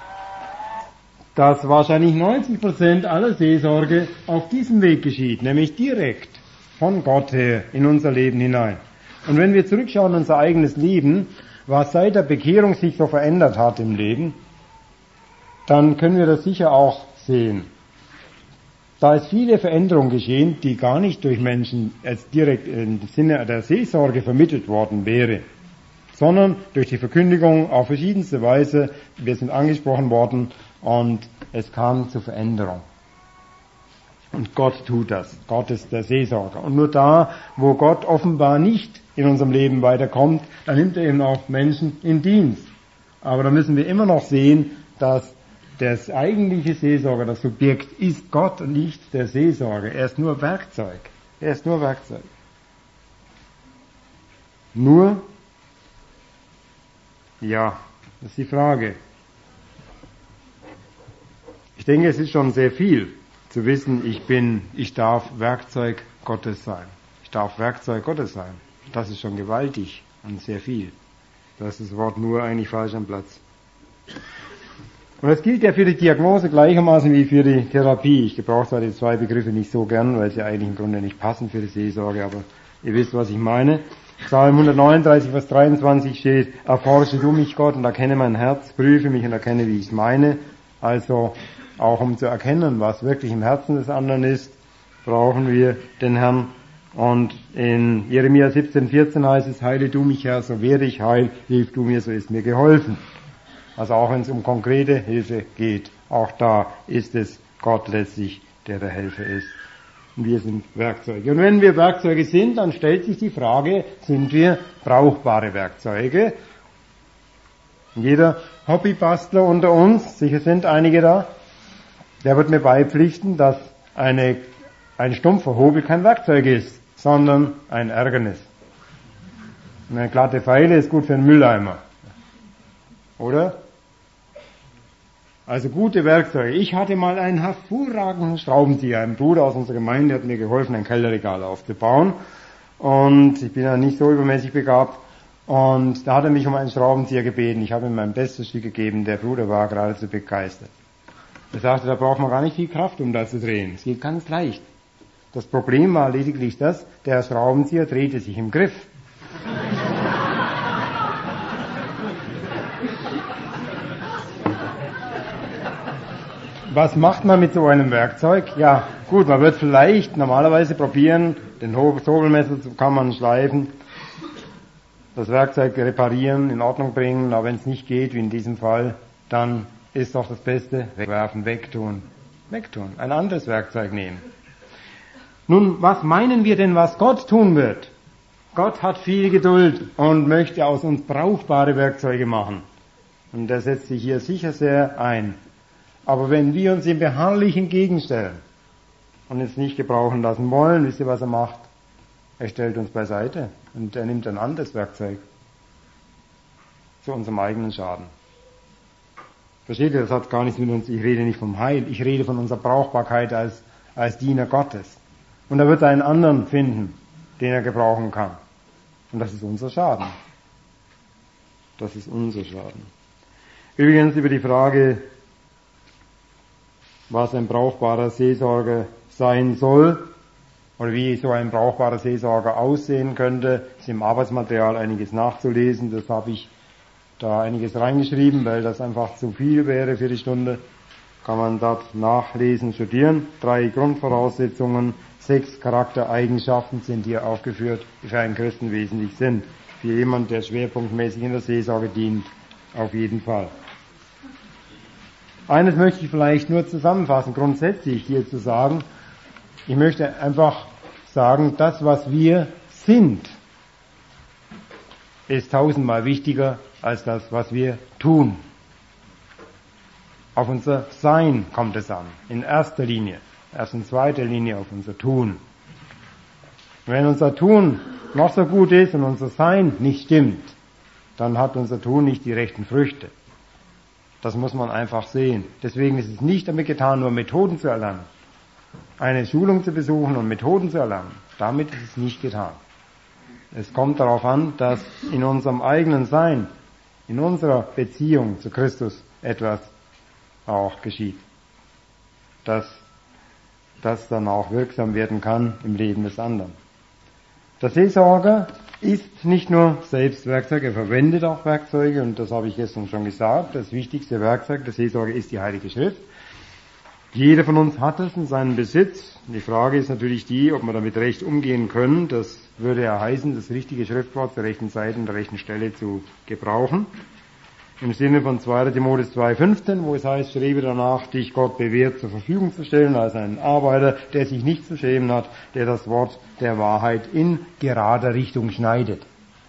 dass wahrscheinlich 90% aller Seelsorge auf diesem Weg geschieht, nämlich direkt von Gott her in unser Leben hinein. Und wenn wir zurückschauen in unser eigenes Leben, was seit der Bekehrung sich so verändert hat im Leben, dann können wir das sicher auch sehen. Da ist viele Veränderungen geschehen, die gar nicht durch Menschen als direkt im Sinne der Seelsorge vermittelt worden wäre, sondern durch die Verkündigung auf verschiedenste Weise. Wir sind angesprochen worden und es kam zur Veränderung. Und Gott tut das. Gott ist der Seelsorger. Und nur da, wo Gott offenbar nicht in unserem Leben weiterkommt, dann nimmt er eben auch Menschen in Dienst. Aber da müssen wir immer noch sehen, dass das eigentliche Seelsorger, das Subjekt, ist Gott und nicht der Seelsorger. Er ist nur Werkzeug. Er ist nur Werkzeug. Nur? Ja, das ist die Frage. Ich denke, es ist schon sehr viel zu wissen, ich darf Werkzeug Gottes sein. Ich darf Werkzeug Gottes sein. Das ist schon gewaltig und sehr viel. Da ist das Wort nur eigentlich falsch am Platz. Und das gilt ja für die Diagnose gleichermaßen wie für die Therapie. Ich gebrauche zwar die zwei Begriffe nicht so gern, weil sie eigentlich im Grunde nicht passen für die Seelsorge, aber ihr wisst, was ich meine. Psalm 139, Vers 23 steht, erforsche du mich, Gott, und erkenne mein Herz, prüfe mich und erkenne, wie ich es meine. Also, auch um zu erkennen, was wirklich im Herzen des anderen ist, brauchen wir den Herrn. Und in Jeremia 17,14 heißt es, heile du mich, Herr, so werde ich heil, hilf du mir, so ist mir geholfen. Also auch wenn es um konkrete Hilfe geht, auch da ist es Gott letztlich, der der Helfer ist. Und wir sind Werkzeuge. Und wenn wir Werkzeuge sind, dann stellt sich die Frage, sind wir brauchbare Werkzeuge? Und jeder Hobbybastler unter uns, sicher sind einige da, der wird mir beipflichten, dass ein stumpfer Hobel kein Werkzeug ist, sondern ein Ärgernis. Und eine glatte Feile ist gut für einen Mülleimer. Oder? Also gute Werkzeuge. Ich hatte mal einen hervorragenden Schraubenzieher. Ein Bruder aus unserer Gemeinde hat mir geholfen, ein Kellerregal aufzubauen. Und ich bin ja nicht so übermäßig begabt. Und da hat er mich um einen Schraubenzieher gebeten. Ich habe ihm mein bestes Stück gegeben. Der Bruder war geradezu begeistert. Er sagte, da braucht man gar nicht viel Kraft, um da zu drehen. Es geht ganz leicht. Das Problem war lediglich das, der Schraubenzieher drehte sich im Griff. Was macht man mit so einem Werkzeug? Ja, gut, man wird vielleicht normalerweise probieren, den Hobelmesser kann man schleifen, das Werkzeug reparieren, in Ordnung bringen, aber wenn es nicht geht, wie in diesem Fall, dann ist doch das Beste, wegwerfen, wegtun, ein anderes Werkzeug nehmen. Nun, was meinen wir denn, was Gott tun wird? Gott hat viel Geduld und möchte aus uns brauchbare Werkzeuge machen. Und er setzt sich hier sicher sehr ein. Aber wenn wir uns ihm beharrlich entgegenstellen und es nicht gebrauchen lassen wollen, wisst ihr, was er macht? Er stellt uns beiseite und er nimmt ein anderes Werkzeug zu unserem eigenen Schaden. Versteht ihr, das hat gar nichts mit uns, ich rede nicht vom Heil, ich rede von unserer Brauchbarkeit als Diener Gottes. Und er wird einen anderen finden, den er gebrauchen kann. Und das ist unser Schaden. Das ist unser Schaden. Übrigens über die Frage, was ein brauchbarer Seelsorger sein soll, oder wie so ein brauchbarer Seelsorger aussehen könnte, ist im Arbeitsmaterial einiges nachzulesen. Das habe ich da einiges reingeschrieben, weil das einfach zu viel wäre für die Stunde. Kann man dort nachlesen, studieren. 3 Grundvoraussetzungen, 6 Charaktereigenschaften sind hier aufgeführt, die für einen Christen wesentlich sind. Für jemand, der schwerpunktmäßig in der Seelsorge dient, auf jeden Fall. Eines möchte ich vielleicht nur zusammenfassen, grundsätzlich hier zu sagen. Ich möchte einfach sagen, das, was wir sind, ist 1000-mal wichtiger als das, was wir tun. Auf unser Sein kommt es an, in erster Linie. Erst in zweiter Linie auf unser Tun. Wenn unser Tun noch so gut ist und unser Sein nicht stimmt, dann hat unser Tun nicht die rechten Früchte. Das muss man einfach sehen. Deswegen ist es nicht damit getan, nur Methoden zu erlernen. Eine Schulung zu besuchen und Methoden zu erlernen. Damit ist es nicht getan. Es kommt darauf an, dass in unserem eigenen Sein, in unserer Beziehung zu Christus etwas auch geschieht. Dass das dann auch wirksam werden kann im Leben des anderen. Der Seelsorger ist nicht nur selbst Werkzeug, er verwendet auch Werkzeuge, und das habe ich gestern schon gesagt. Das wichtigste Werkzeug der Seelsorge ist die Heilige Schrift. Jeder von uns hat es in seinem Besitz. Die Frage ist natürlich die, ob wir damit recht umgehen können. Das würde ja heißen, das richtige Schriftwort zur rechten Zeit und der rechten Stelle zu gebrauchen. Im Sinne von 2. Timotheus 2,15, wo es heißt, strebe danach, dich Gott bewährt zur Verfügung zu stellen, als einen Arbeiter, der sich nicht zu schämen hat, der das Wort der Wahrheit in gerader Richtung schneidet.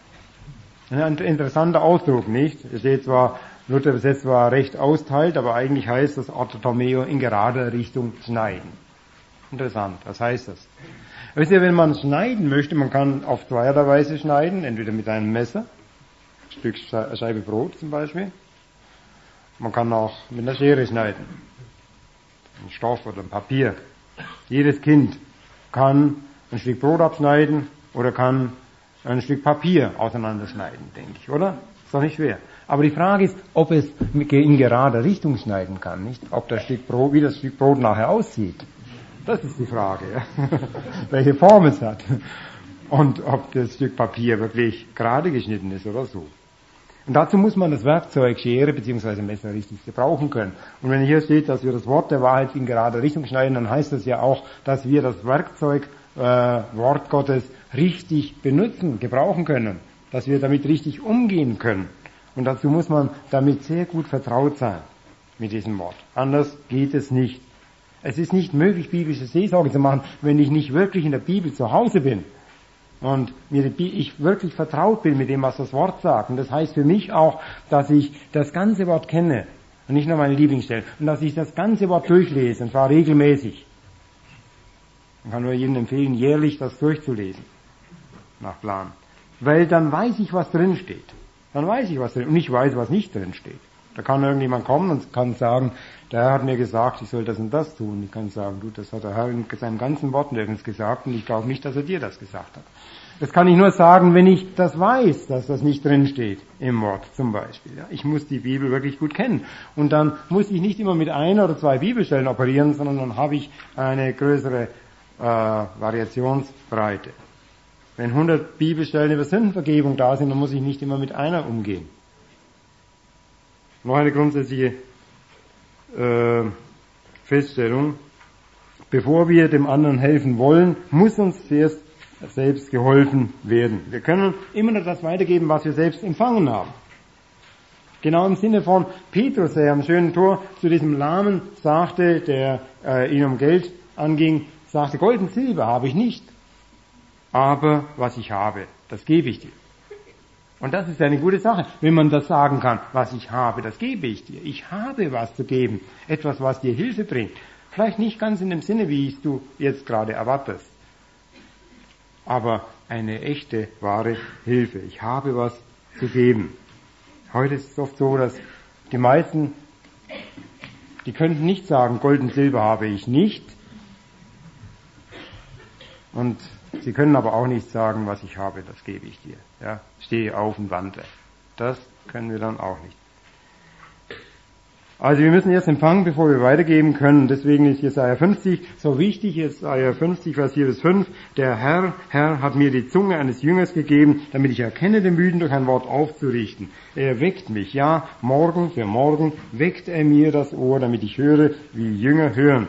Ein interessanter Ausdruck, nicht? Ihr seht zwar, Luther übersetzt zwar recht austeilt, aber eigentlich heißt das Orthotomeo in gerader Richtung schneiden. Interessant, was heißt das? Wisst ihr, wenn man schneiden möchte, man kann auf zweierlei Weise schneiden, entweder mit einem Messer, Stück Scheibe Brot zum Beispiel. Man kann auch mit einer Schere schneiden. Ein Stoff oder ein Papier. Jedes Kind kann ein Stück Brot abschneiden oder kann ein Stück Papier auseinanderschneiden, denke ich, oder? Ist doch nicht schwer. Aber die Frage ist, ob es in gerader Richtung schneiden kann, nicht? Ob das Stück Brot, wie das Stück Brot nachher aussieht. Das ist die Frage, ja? Welche Form es hat. Und ob das Stück Papier wirklich gerade geschnitten ist oder so. Und dazu muss man das Werkzeug Schere bzw. Messer richtig gebrauchen können. Und wenn hier steht, dass wir das Wort der Wahrheit in gerade Richtung schneiden, dann heißt das ja auch, dass wir das Werkzeug Wort Gottes richtig benutzen, gebrauchen können. Dass wir damit richtig umgehen können. Und dazu muss man damit sehr gut vertraut sein, mit diesem Wort. Anders geht es nicht. Es ist nicht möglich, biblische Seelsorge zu machen, wenn ich nicht wirklich in der Bibel zu Hause bin. Und ich wirklich vertraut bin mit dem, was das Wort sagt. Und das heißt für mich auch, dass ich das ganze Wort kenne und nicht nur meine Lieblingsstellen. Und dass ich das ganze Wort durchlese, und zwar regelmäßig. Ich kann nur jedem empfehlen, jährlich das durchzulesen. Nach Plan. Weil dann weiß ich, was drin steht. Dann weiß ich, was drin steht. Und ich weiß, was nicht drin steht. Da kann irgendjemand kommen und kann sagen, der Herr hat mir gesagt, ich soll das und das tun. Ich kann sagen, du, das hat der Herr in seinem ganzen Wort nirgends gesagt und ich glaube nicht, dass er dir das gesagt hat. Das kann ich nur sagen, wenn ich das weiß, dass das nicht drin steht im Wort zum Beispiel. Ja, ich muss die Bibel wirklich gut kennen. Und dann muss ich nicht immer mit einer oder zwei Bibelstellen operieren, sondern dann habe ich eine größere Variationsbreite. Wenn 100 Bibelstellen über Sündenvergebung da sind, dann muss ich nicht immer mit einer umgehen. Noch eine grundsätzliche Feststellung. Bevor wir dem anderen helfen wollen, muss uns zuerst selbst geholfen werden. Wir können immer nur das weitergeben, was wir selbst empfangen haben. Genau im Sinne von Petrus, der am schönen Tor zu diesem Lahmen sagte, der ihn um Geld anging, sagte, Gold und Silber habe ich nicht, aber was ich habe, das gebe ich dir. Und das ist eine gute Sache, wenn man das sagen kann, was ich habe, das gebe ich dir. Ich habe was zu geben, etwas, was dir Hilfe bringt. Vielleicht nicht ganz in dem Sinne, wie es du jetzt gerade erwartest, aber eine echte, wahre Hilfe. Ich habe was zu geben. Heute ist es oft so, dass die meisten, die könnten nicht sagen, Gold und Silber habe ich nicht. Und sie können aber auch nicht sagen, was ich habe, das gebe ich dir. Ja, stehe auf und wandle. Das können wir dann auch nicht. Also wir müssen erst empfangen, bevor wir weitergeben können. Deswegen ist Jesaja 50 so wichtig. Jesaja 50, Vers 4 bis 5. Der Herr hat mir die Zunge eines Jüngers gegeben, damit ich erkenne, den Müden durch ein Wort aufzurichten. Er weckt mich, ja, morgen für morgen weckt er mir das Ohr, damit ich höre, wie Jünger hören.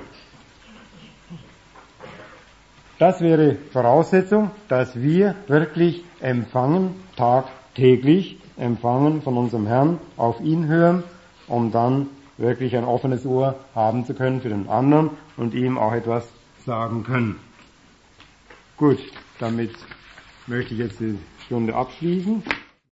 Das wäre Voraussetzung, dass wir wirklich empfangen, tagtäglich empfangen von unserem Herrn, auf ihn hören, um dann wirklich ein offenes Ohr haben zu können für den anderen und ihm auch etwas sagen können. Gut, damit möchte ich jetzt die Stunde abschließen.